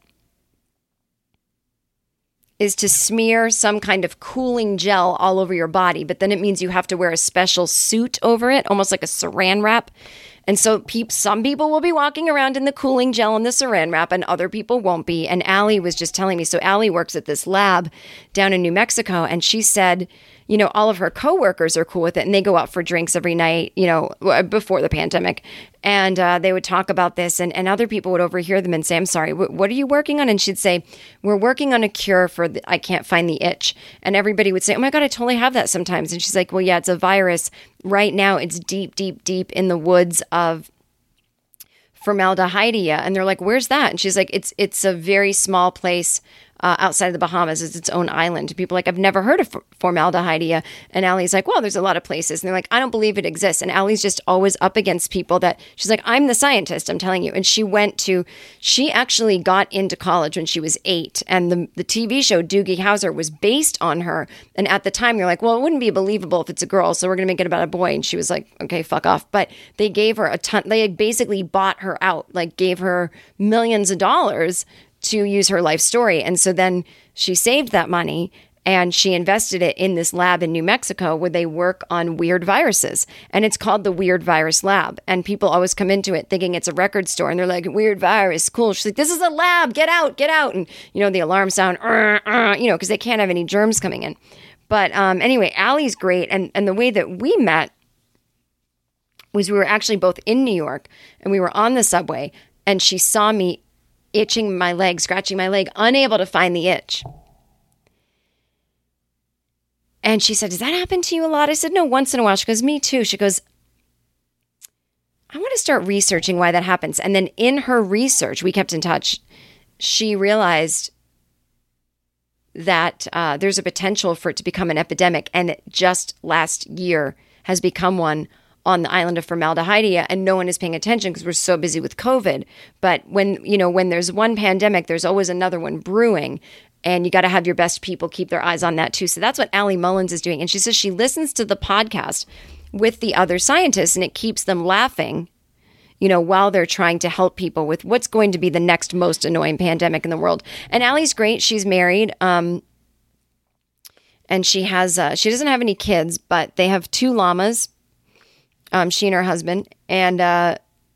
is to smear some kind of cooling gel all over your body. But then it means you have to wear a special suit over it, almost like a saran wrap. And so some people will be walking around in the cooling gel and the saran wrap, and other people won't be. And Allie was just telling me, so Allie works at this lab down in New Mexico, and she said, you know, all of her coworkers are cool with it, and they go out for drinks every night, you know, before the pandemic. And they would talk about this, and other people would overhear them and say, I'm sorry, what are you working on? And she'd say, we're working on a cure for I can't find the itch. And everybody would say, oh my God, I totally have that sometimes. And she's like, well, yeah, it's a virus. Right now, it's deep, deep, deep in the woods of formaldehyde. And they're like, where's that? And she's like, it's a very small place outside of the Bahamas. It's its own island. People are like, I've never heard of formaldehyde. And Allie's like, well, there's a lot of places. And they're like, I don't believe it exists. And Allie's just always up against people that she's like, I'm the scientist, I'm telling you. And she actually got into college when she was 8. And the TV show Doogie Howser was based on her. And at the time, you're like, well, it wouldn't be believable if it's a girl, so we're going to make it about a boy. And she was like, okay, fuck off. But they gave her a ton. They basically bought her out, like gave her millions of dollars to use her life story. And so then she saved that money and she invested it in this lab in New Mexico where they work on weird viruses. And it's called the Weird Virus Lab. And people always come into it thinking it's a record store. And they're like, weird virus, cool. She's like, this is a lab, get out, get out. And, you know, the alarm sound, you know, because they can't have any germs coming in. But anyway, Allie's great. And the way that we met was we were actually both in New York and we were on the subway and she saw me itching my leg, scratching my leg, unable to find the itch. And she said, does that happen to you a lot? I said, no, once in a while. She goes, me too. She goes, I want to start researching why that happens. And then in her research, we kept in touch, she realized that there's a potential for it to become an epidemic. And it just last year has become one on the island of formaldehyde, and no one is paying attention because we're so busy with COVID. But when there's one pandemic, there's always another one brewing, and you got to have your best people keep their eyes on that too. So that's what Allie Mullins is doing. And she says she listens to the podcast with the other scientists, and it keeps them laughing, you know, while they're trying to help people with what's going to be the next most annoying pandemic in the world. And Allie's great. She's married. And she doesn't have any kids, but they have 2 llamas. She and her husband, and I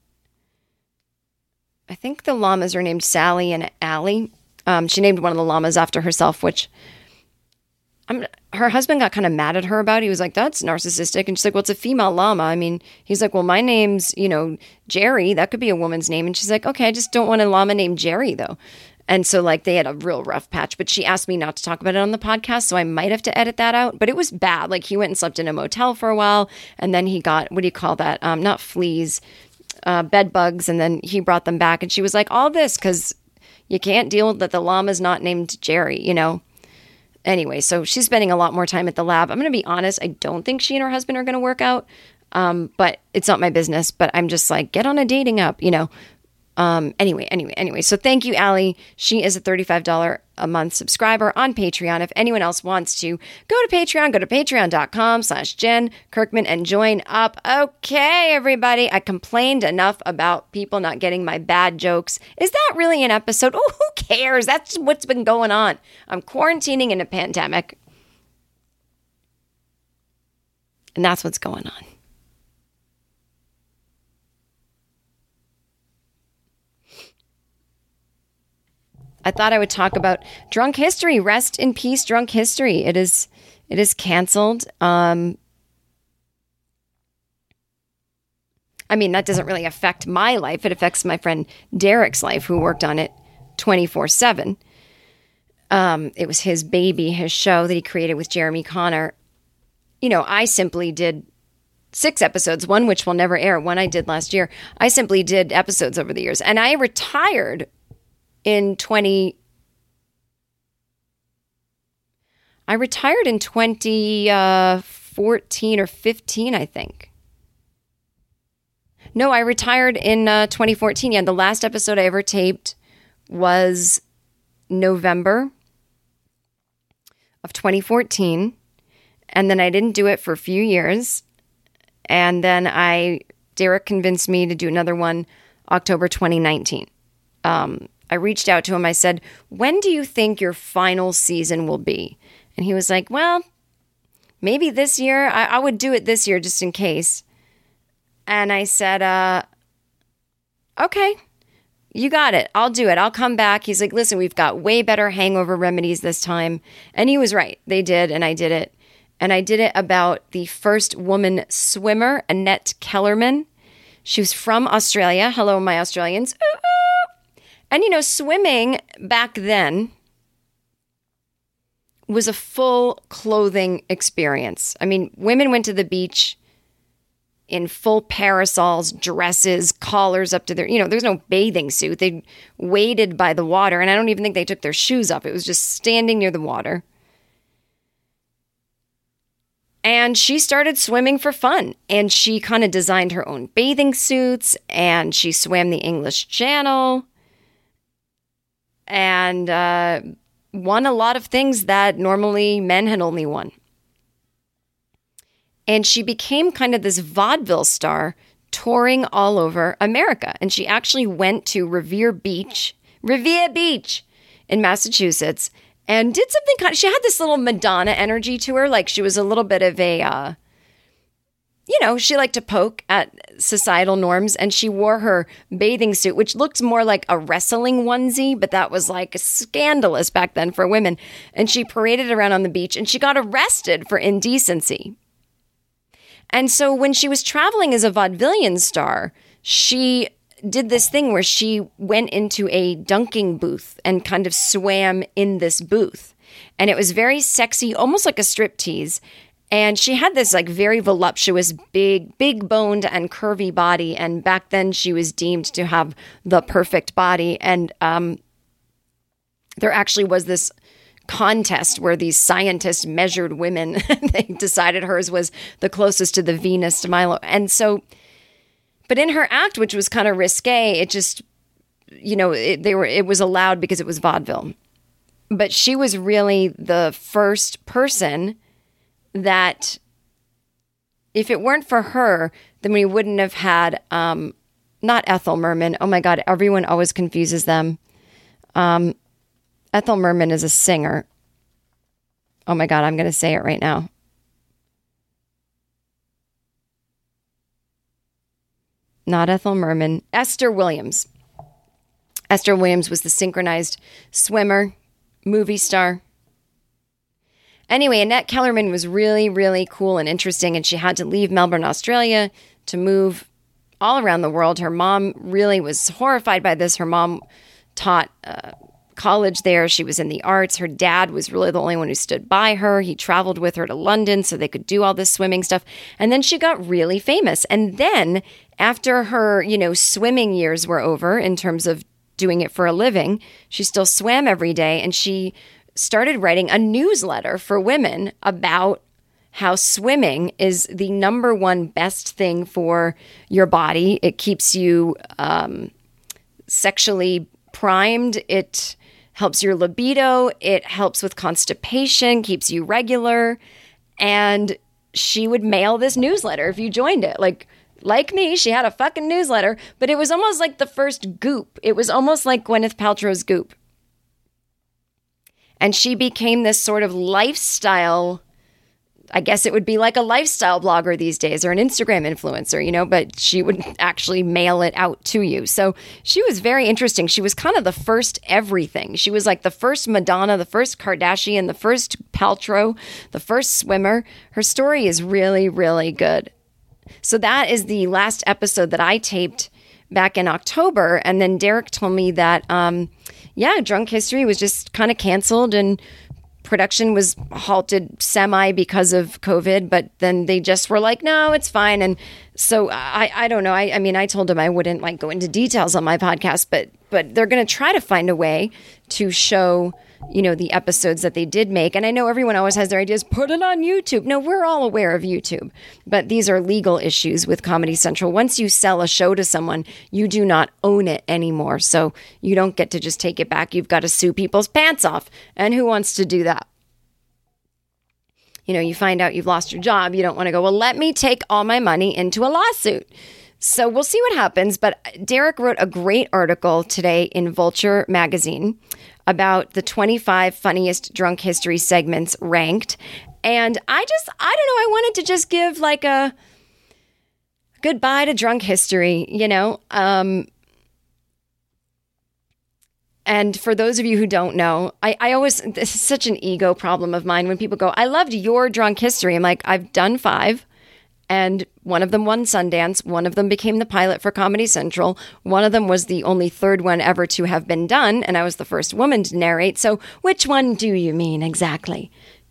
think the llamas are named Sally and Allie. She named one of the llamas after herself, which her husband got kind of mad at her about. He was like, that's narcissistic. And she's like, well, it's a female llama. I mean, he's like, well, my name's, you know, Jerry. That could be a woman's name. And she's like, okay, I just don't want a llama named Jerry, though. And so, like, they had a real rough patch. But she asked me not to talk about it on the podcast, so I might have to edit that out. But it was bad. Like, he went and slept in a motel for a while, and then he got, what do you call that? Not fleas, bed bugs, and then he brought them back. And she was like, all this because, You can't deal with that the llama's not named Jerry, you know? Anyway, so she's spending a lot more time at the lab. I'm going to be honest, I don't think she and her husband are going to work out, but it's not my business. But I'm just like, get on a dating app, you know? Anyway. So thank you, Allie. She is a $35 a month subscriber on Patreon. If anyone else wants to go to patreon.com/Jen Kirkman and join up. Okay, everybody. I complained enough about people not getting my bad jokes. Is that really an episode? Oh, who cares? That's what's been going on. I'm quarantining in a pandemic. And that's what's going on. I thought I would talk about Drunk History. Rest in peace, Drunk History. It is canceled. I mean, that doesn't really affect my life. It affects my friend Derek's life, who worked on it 24/7. It was his baby, his show that he created with Jeremy Connor. You know, I simply did 6 episodes, one which will never air, one I did last year. I simply did episodes over the years. And I retired in 2014 or 15, I think. No, I retired in 2014. Yeah, the last episode I ever taped was November of 2014. And then I didn't do it for a few years. And then Derek convinced me to do another one October 2019. I reached out to him. I said, when do you think your final season will be? And he was like, well, maybe this year. I would do it this year just in case. And I said, okay, you got it. I'll do it. I'll come back. He's like, listen, we've got way better hangover remedies this time. And he was right. They did. And I did it. And I did it about the first woman swimmer, Annette Kellerman. She was from Australia. Hello, my Australians. Ooh, ooh. And, you know, swimming back then was a full clothing experience. I mean, women went to the beach in full parasols, dresses, collars up to their, you know, there's no bathing suit. They waded by the water, and I don't even think they took their shoes off. It was just standing near the water. And she started swimming for fun, and she kind of designed her own bathing suits, and she swam the English Channel, and won a lot of things that normally men had only won. And she became kind of this vaudeville star touring all over America. And she actually went to Revere Beach in Massachusetts and did something kind of, she had this little Madonna energy to her. Like she was a little bit of a, you know, she liked to poke at societal norms, and she wore her bathing suit, which looked more like a wrestling onesie, but that was like scandalous back then for women. And she paraded around on the beach, and she got arrested for indecency. And so when she was traveling as a vaudevillian star, she did this thing where she went into a dunking booth and kind of swam in this booth. And it was very sexy, almost like a striptease. And she had this like very voluptuous, big boned and curvy body. And back then she was deemed to have the perfect body. And there actually was this contest where these scientists measured women. They decided hers was the closest to the Venus de Milo. And so, but in her act, which was kind of risque, it just, you know, it was allowed because it was vaudeville. But she was really the first person that, if it weren't for her, then we wouldn't have had, not Ethel Merman. Oh my God, everyone always confuses them. Ethel Merman is a singer. Oh my God, I'm going to say it right now. Not Ethel Merman. Esther Williams. Esther Williams was the synchronized swimmer, movie star. Anyway, Annette Kellerman was really, really cool and interesting, and she had to leave Melbourne, Australia to move all around the world. Her mom really was horrified by this. Her mom taught college there. She was in the arts. Her dad was really the only one who stood by her. He traveled with her to London so they could do all this swimming stuff. And then she got really famous. And then after her, you know, swimming years were over in terms of doing it for a living. She still swam every day, and she started writing a newsletter for women about how swimming is the number one best thing for your body. It keeps you sexually primed. It helps your libido. It helps with constipation, keeps you regular. And she would mail this newsletter if you joined it. Like me, she had a fucking newsletter, but it was almost like the first Goop. It was almost like Gwyneth Paltrow's Goop. And she became this sort of lifestyle, I guess it would be like a lifestyle blogger these days or an Instagram influencer, but she would actually mail it out to you. So she was very interesting. She was kind of the first everything. She was like the first Madonna, the first Kardashian, the first Paltrow, the first swimmer. Her story is really, really good. So that is the last episode that I taped back in October. And then Derek told me that, Drunk History was just kind of canceled and production was halted semi because of COVID, but then they just were like, no, it's fine. And so I don't know. I mean, I told him I wouldn't go into details on my podcast, but they're going to try to find a way to show, the episodes that they did make. And I know everyone always has their ideas, put it on YouTube. No, we're all aware of YouTube, but these are legal issues with Comedy Central. Once you sell a show to someone, you do not own it anymore. So you don't get to just take it back. You've got to sue people's pants off. And who wants to do that? You find out you've lost your job. You don't want to go, well, let me take all my money into a lawsuit. So we'll see what happens. But Derek wrote a great article today in Vulture magazine about the 25 funniest drunk history segments ranked. And I don't know, I wanted to just give a goodbye to drunk history, And for those of you who don't know, I always, this is such an ego problem of mine when people go, I loved your drunk history. I'm like, I've done 5. And one of them won Sundance. One of them became the pilot for Comedy Central. One of them was the only 3rd one ever to have been done. And I was the first woman to narrate. So which one do you mean exactly?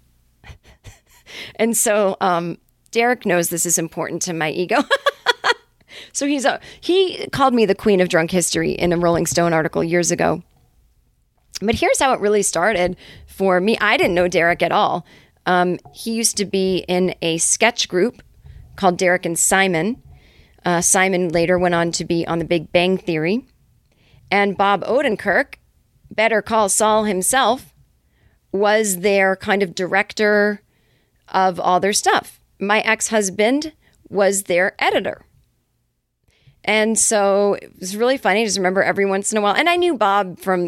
And so Derek knows this is important to my ego. So he called me the queen of drunk history in a Rolling Stone article years ago. But here's how it really started for me. I didn't know Derek at all. He used to be in a sketch group called Derek and Simon. Simon later went on to be on The Big Bang Theory. And Bob Odenkirk, Better Call Saul himself, was their kind of director of all their stuff. My ex-husband was their editor. And so it was really funny. I just remember every once in a while. And I knew Bob from,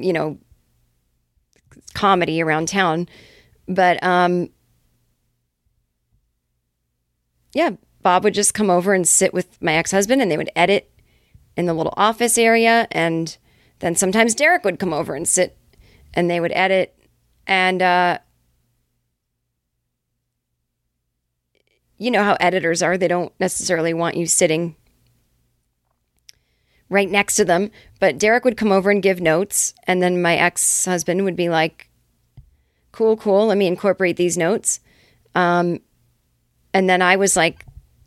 comedy around town. But, Bob would just come over and sit with my ex-husband and they would edit in the little office area. And then sometimes Derek would come over and sit and they would edit. And, you know how editors are. They don't necessarily want you sitting right next to them. But Derek would come over and give notes. And then my ex-husband would be like, cool, let me incorporate these notes. And then I was like,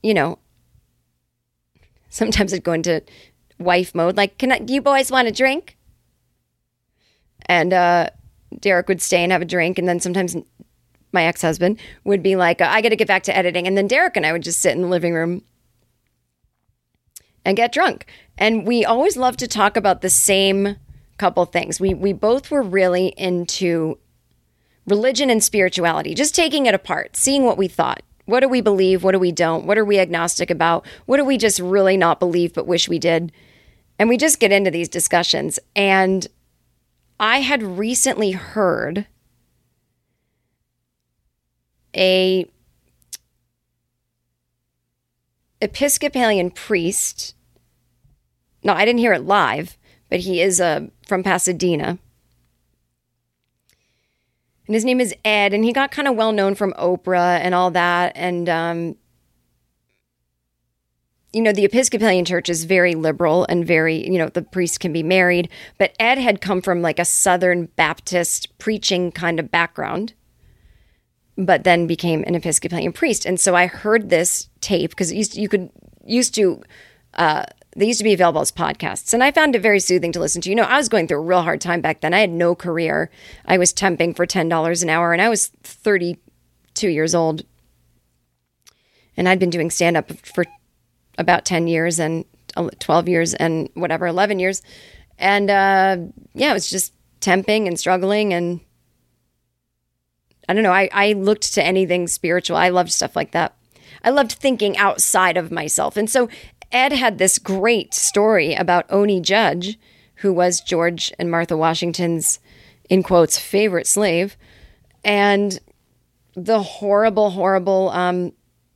sometimes I'd go into wife mode. Like, do you boys want a drink? And Derek would stay and have a drink. And then sometimes my ex-husband would be like, I got to get back to editing. And then Derek and I would just sit in the living room and get drunk. And we always loved to talk about the same couple things. We both were really into religion and spirituality, just taking it apart, seeing what we thought. What do we believe? What do we don't? What are we agnostic about? What do we just really not believe but wish we did? And we just get into these discussions. And I had recently heard a Episcopalian priest. No, I didn't hear it live, but he is from Pasadena. And his name is Ed, and he got kind of well known from Oprah and all that. And, the Episcopalian Church is very liberal and very, the priest can be married. But Ed had come from like a Southern Baptist preaching kind of background, but then became an Episcopalian priest. And so I heard this tape because you used to They used to be available as podcasts, and I found it very soothing to listen to. You know, I was going through a real hard time back then. I had no career. I was temping for $10 an hour, and I was 32 years old. And I'd been doing stand-up for about 10 years and 12 years and whatever, 11 years. And yeah, it was just temping and struggling. And I don't know, I looked to anything spiritual. I loved stuff like that. I loved thinking outside of myself. And so Ed had this great story about Oni Judge, who was George and Martha Washington's, in quotes, favorite slave, and the horrible,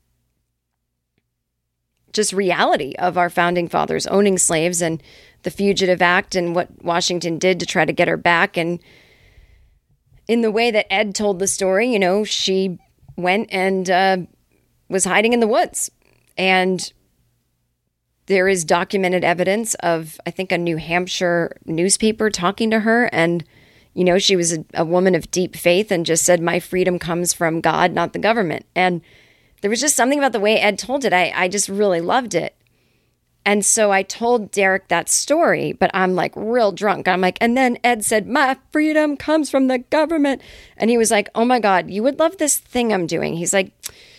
just reality of our founding fathers owning slaves and the Fugitive Act and what Washington did to try to get her back. And in the way that Ed told the story, you know, she went and was hiding in the woods. And there is documented evidence of, I think, a New Hampshire newspaper talking to her. And, you know, she was a woman of deep faith and just said, my freedom comes from God, not the government. And there was just something about the way Ed told it. I just really loved it. And so I told Derek that story, but I'm like real drunk. I'm like, and then Ed said, my freedom comes from the government. And he was like, oh my God, you would love this thing I'm doing. He's like,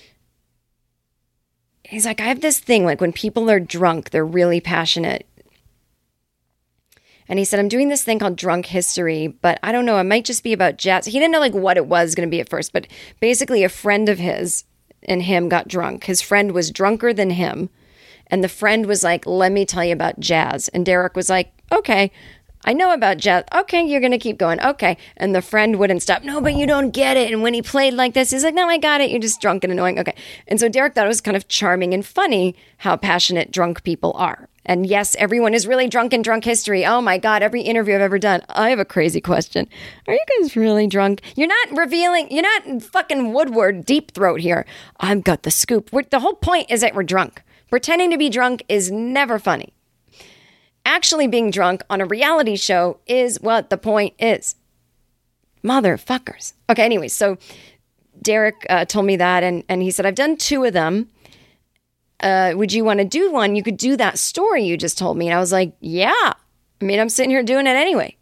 I have this thing, like when people are drunk, they're really passionate. And he said, I'm doing this thing called Drunk History, but I don't know, it might just be about jazz. He didn't know like what it was going to be at first, but basically a friend of his and him got drunk. His friend was drunker than him. And the friend was like, let me tell you about jazz. And Derek was like, okay, I know about jazz. Okay, you're going to keep going. Okay. And the friend wouldn't stop. No, but you don't get it. And when he played like this, he's like, no, I got it. You're just drunk and annoying. Okay. And so Derek thought it was kind of charming and funny how passionate drunk people are. And yes, everyone is really drunk in Drunk History. Oh my God, every interview I've ever done. I have a crazy question. Are you guys really drunk? You're not revealing, you're not fucking Woodward Deep Throat here. I've got the scoop. The whole point is that we're drunk. Pretending to be drunk is never funny. Actually being drunk on a reality show is what the point is. Motherfuckers. Okay, anyway, so Derek told me that, and he said, I've done 2 of them. Would you want to do one? You could do that story you just told me. And I was like, yeah. I mean, I'm sitting here doing it anyway.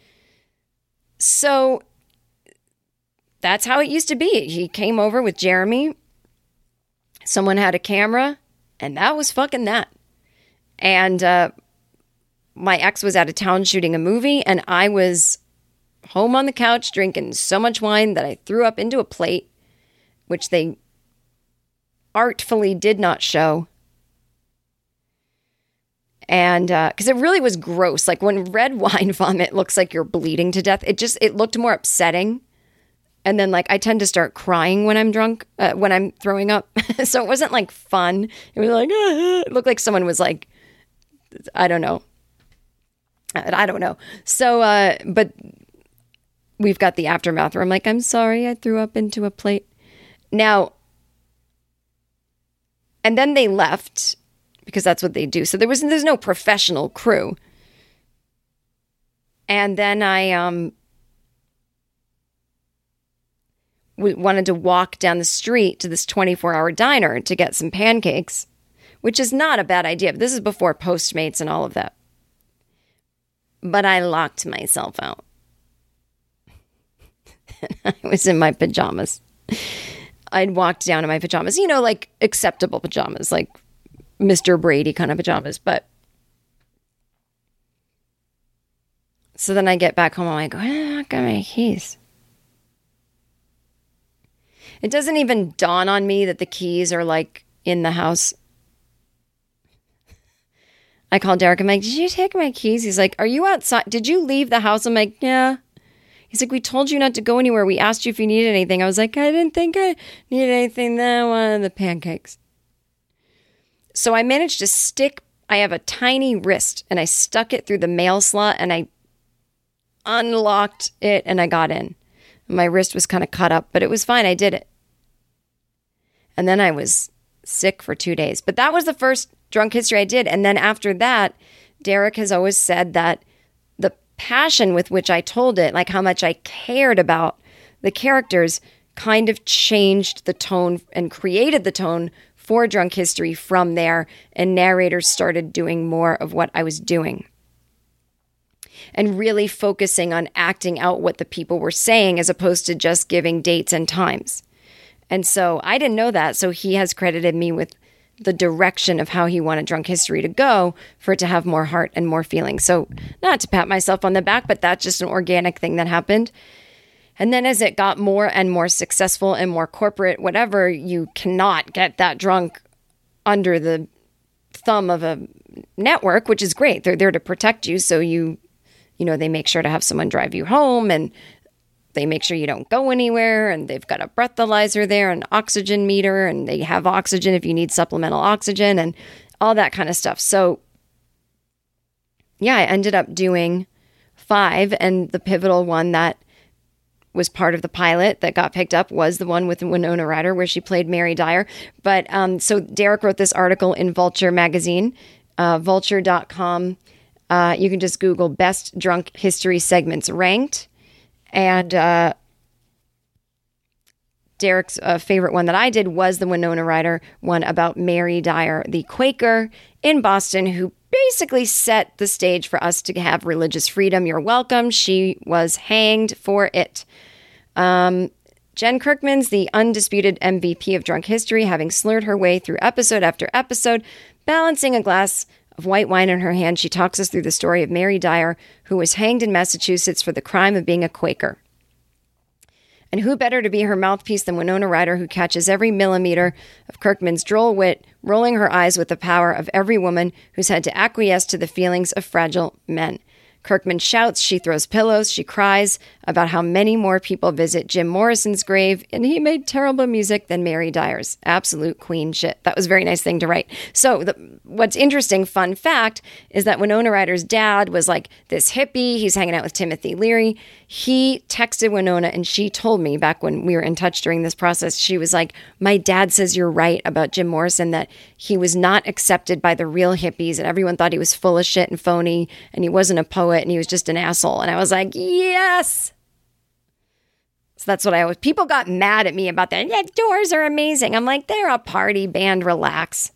So that's how it used to be. He came over with Jeremy. Someone had a camera, and that was fucking that. And my ex was out of town shooting a movie, and I was home on the couch drinking so much wine that I threw up into a plate, which they artfully did not show. And because it really was gross. Like when red wine vomit looks like you're bleeding to death, it looked more upsetting. And then like I tend to start crying when I'm drunk, when I'm throwing up. So it wasn't like fun. It was like, it looked like someone was like, I don't know. So, but we've got the aftermath where I'm like, I'm sorry, I threw up into a plate. Now, and then they left because that's what they do. So there's no professional crew. And then I wanted to walk down the street to this 24-hour diner to get some pancakes, which is not a bad idea. But this is before Postmates and all of that. But I locked myself out. I was in my pajamas. I'd walked down in my pajamas, you know, like acceptable pajamas, like Mr. Brady kind of pajamas. But so then I get back home. I'm like, I got my keys. It doesn't even dawn on me that the keys are like in the house. I called Derek. I'm like, did you take my keys? He's like, are you outside? Did you leave the house? I'm like, yeah. He's like, we told you not to go anywhere. We asked you if you needed anything. I was like, I didn't think I needed anything. Then I wanted the pancakes. So I managed to I have a tiny wrist, and I stuck it through the mail slot, and I unlocked it, and I got in. My wrist was kind of cut up, but it was fine. I did it. And then I was sick for 2 days. But that was the first Drunk History I did. And then after that, Derek has always said that the passion with which I told it, like how much I cared about the characters, kind of changed the tone and created the tone for Drunk History from there, and narrators started doing more of what I was doing and really focusing on acting out what the people were saying as opposed to just giving dates and times. And so I didn't know that, so he has credited me with the direction of how he wanted Drunk History to go for it to have more heart and more feeling. So not to pat myself on the back, but that's just an organic thing that happened. And then as it got more and more successful and more corporate, whatever, you cannot get that drunk under the thumb of a network, which is great. They're there to protect you. So you know, they make sure to have someone drive you home, and they make sure you don't go anywhere, and they've got a breathalyzer there, an oxygen meter, and they have oxygen if you need supplemental oxygen and all that kind of stuff. So yeah, I ended up doing 5, and the pivotal one that was part of the pilot that got picked up was the one with Winona Ryder where she played Mary Dyer. But so Derek wrote this article in Vulture magazine, vulture.com. You can just Google best drunk history segments ranked. And Derek's favorite one that I did was the Winona Ryder one about Mary Dyer, the Quaker in Boston, who basically set the stage for us to have religious freedom. You're welcome. She was hanged for it. Jen Kirkman's the undisputed MVP of Drunk History, having slurred her way through episode after episode, balancing a glass of white wine in her hand. She talks us through the story of Mary Dyer, who was hanged in Massachusetts for the crime of being a Quaker. And who better to be her mouthpiece than Winona Ryder, who catches every millimeter of Kirkman's droll wit, rolling her eyes with the power of every woman who's had to acquiesce to the feelings of fragile men. Kirkman shouts, she throws pillows, she cries about how many more people visit Jim Morrison's grave, and he made terrible music than Mary Dyer's. Absolute queen shit. That was a very nice thing to write. So what's interesting, fun fact, is that Winona Ryder's dad was like this hippie. He's hanging out with Timothy Leary. He texted Winona, and she told me back when we were in touch during this process, she was like, my dad says you're right about Jim Morrison, that he was not accepted by the real hippies, and everyone thought he was full of shit and phony, and he wasn't a poet, and he was just an asshole. And I was like, yes. So that's what I always, people got mad at me about that. Yeah, Doors are amazing. I'm like, they're a party band, relax.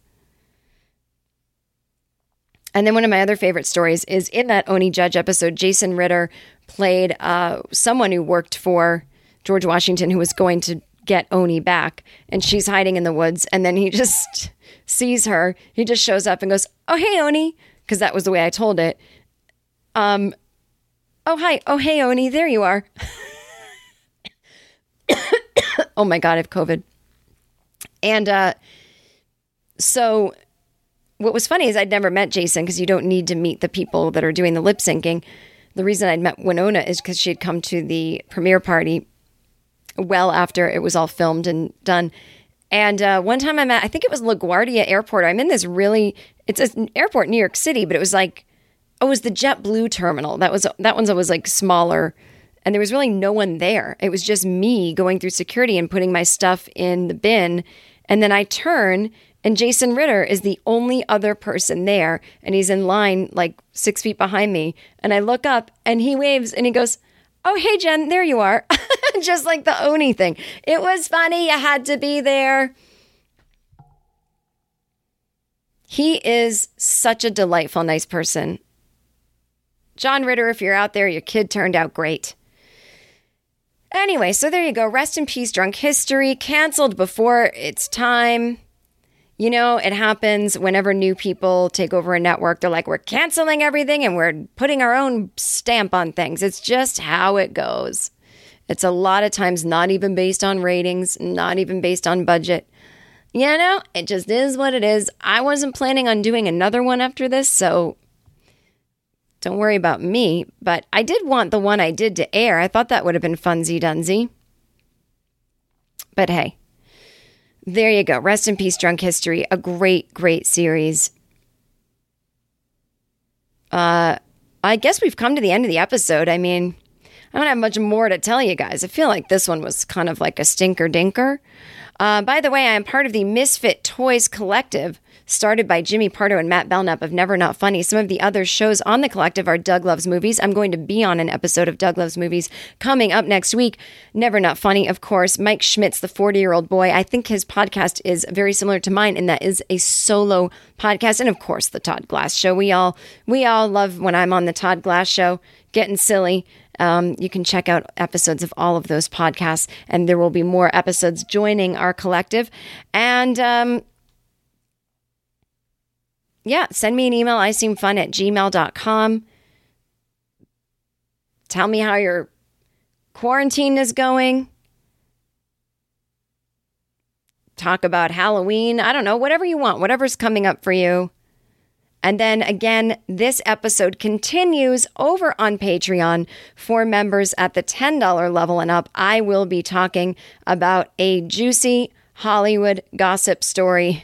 And then one of my other favorite stories is in that Oni Judge episode, Jason Ritter played someone who worked for George Washington who was going to get Oni back. And she's hiding in the woods. And then he just sees her. He just shows up and goes, oh, hey, Oni. Because that was the way I told it. Oh, hi. Oh, hey, Oni. There you are. Oh, my God. I have COVID. And so what was funny is I'd never met Jason because you don't need to meet the people that are doing the lip syncing. The reason I'd met Winona is because she had come to the premiere party well after it was all filmed and done. And one time I'm at, I think it was LaGuardia Airport. I'm in this really, it's an airport in New York City, but it was like, oh, it was the JetBlue terminal. That one's always like smaller. And there was really no one there. It was just me going through security and putting my stuff in the bin. And then I turn, and Jason Ritter is the only other person there. And he's in line like 6 feet behind me. And I look up, and he waves, and he goes, oh, hey, Jen, there you are. Just like the Oni thing. It was funny. You had to be there. He is such a delightful, nice person. John Ritter, if you're out there, your kid turned out great. Anyway, so there you go. Rest in peace, Drunk History. Canceled before its time. You know, it happens whenever new people take over a network. They're like, we're canceling everything and we're putting our own stamp on things. It's just how it goes. It's a lot of times not even based on ratings, not even based on budget. You know, it just is what it is. I wasn't planning on doing another one after this, so don't worry about me. But I did want the one I did to air. I thought that would have been funsy-dunsy. But hey. There you go. Rest in peace, Drunk History. A great, great series. I guess we've come to the end of the episode. I mean, I don't have much more to tell you guys. I feel like this one was kind of like a stinker-dinker. By the way, I am part of the Misfit Toys Collective. started by Jimmy Pardo and Matt Belknap of Never Not Funny. Some of the other shows on the collective are Doug Loves Movies. I'm going to be on an episode of Doug Loves Movies coming up next week. Never Not Funny, of course. Mike Schmitz, the 40-year-old boy. I think his podcast is very similar to mine, and that is a solo podcast. And of course, the Todd Glass Show. We all love when I'm on the Todd Glass Show, getting silly. You can check out episodes of all of those podcasts, and there will be more episodes joining our collective. And yeah, send me an email, iseemfun@gmail.com. Tell me how your quarantine is going. Talk about Halloween. I don't know, whatever you want, whatever's coming up for you. And then again, this episode continues over on Patreon for members at the $10 level and up. I will be talking about a juicy Hollywood gossip story.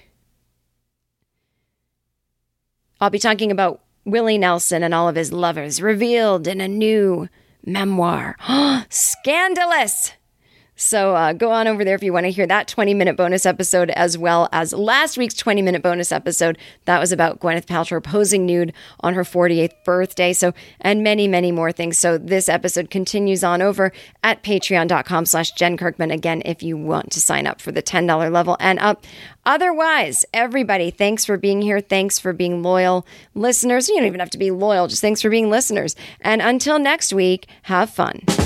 I'll be talking about Willie Nelson and all of his lovers revealed in a new memoir. Scandalous! So go on over there if you want to hear that 20-minute bonus episode, as well as last week's 20-minute bonus episode. That was about Gwyneth Paltrow posing nude on her 48th birthday. So, and many, many more things. So this episode continues on over at patreon.com/Jen Kirkman. Again, if you want to sign up for the $10 level and up. Otherwise, everybody, thanks for being here. Thanks for being loyal listeners. You don't even have to be loyal. Just thanks for being listeners. And until next week, have fun.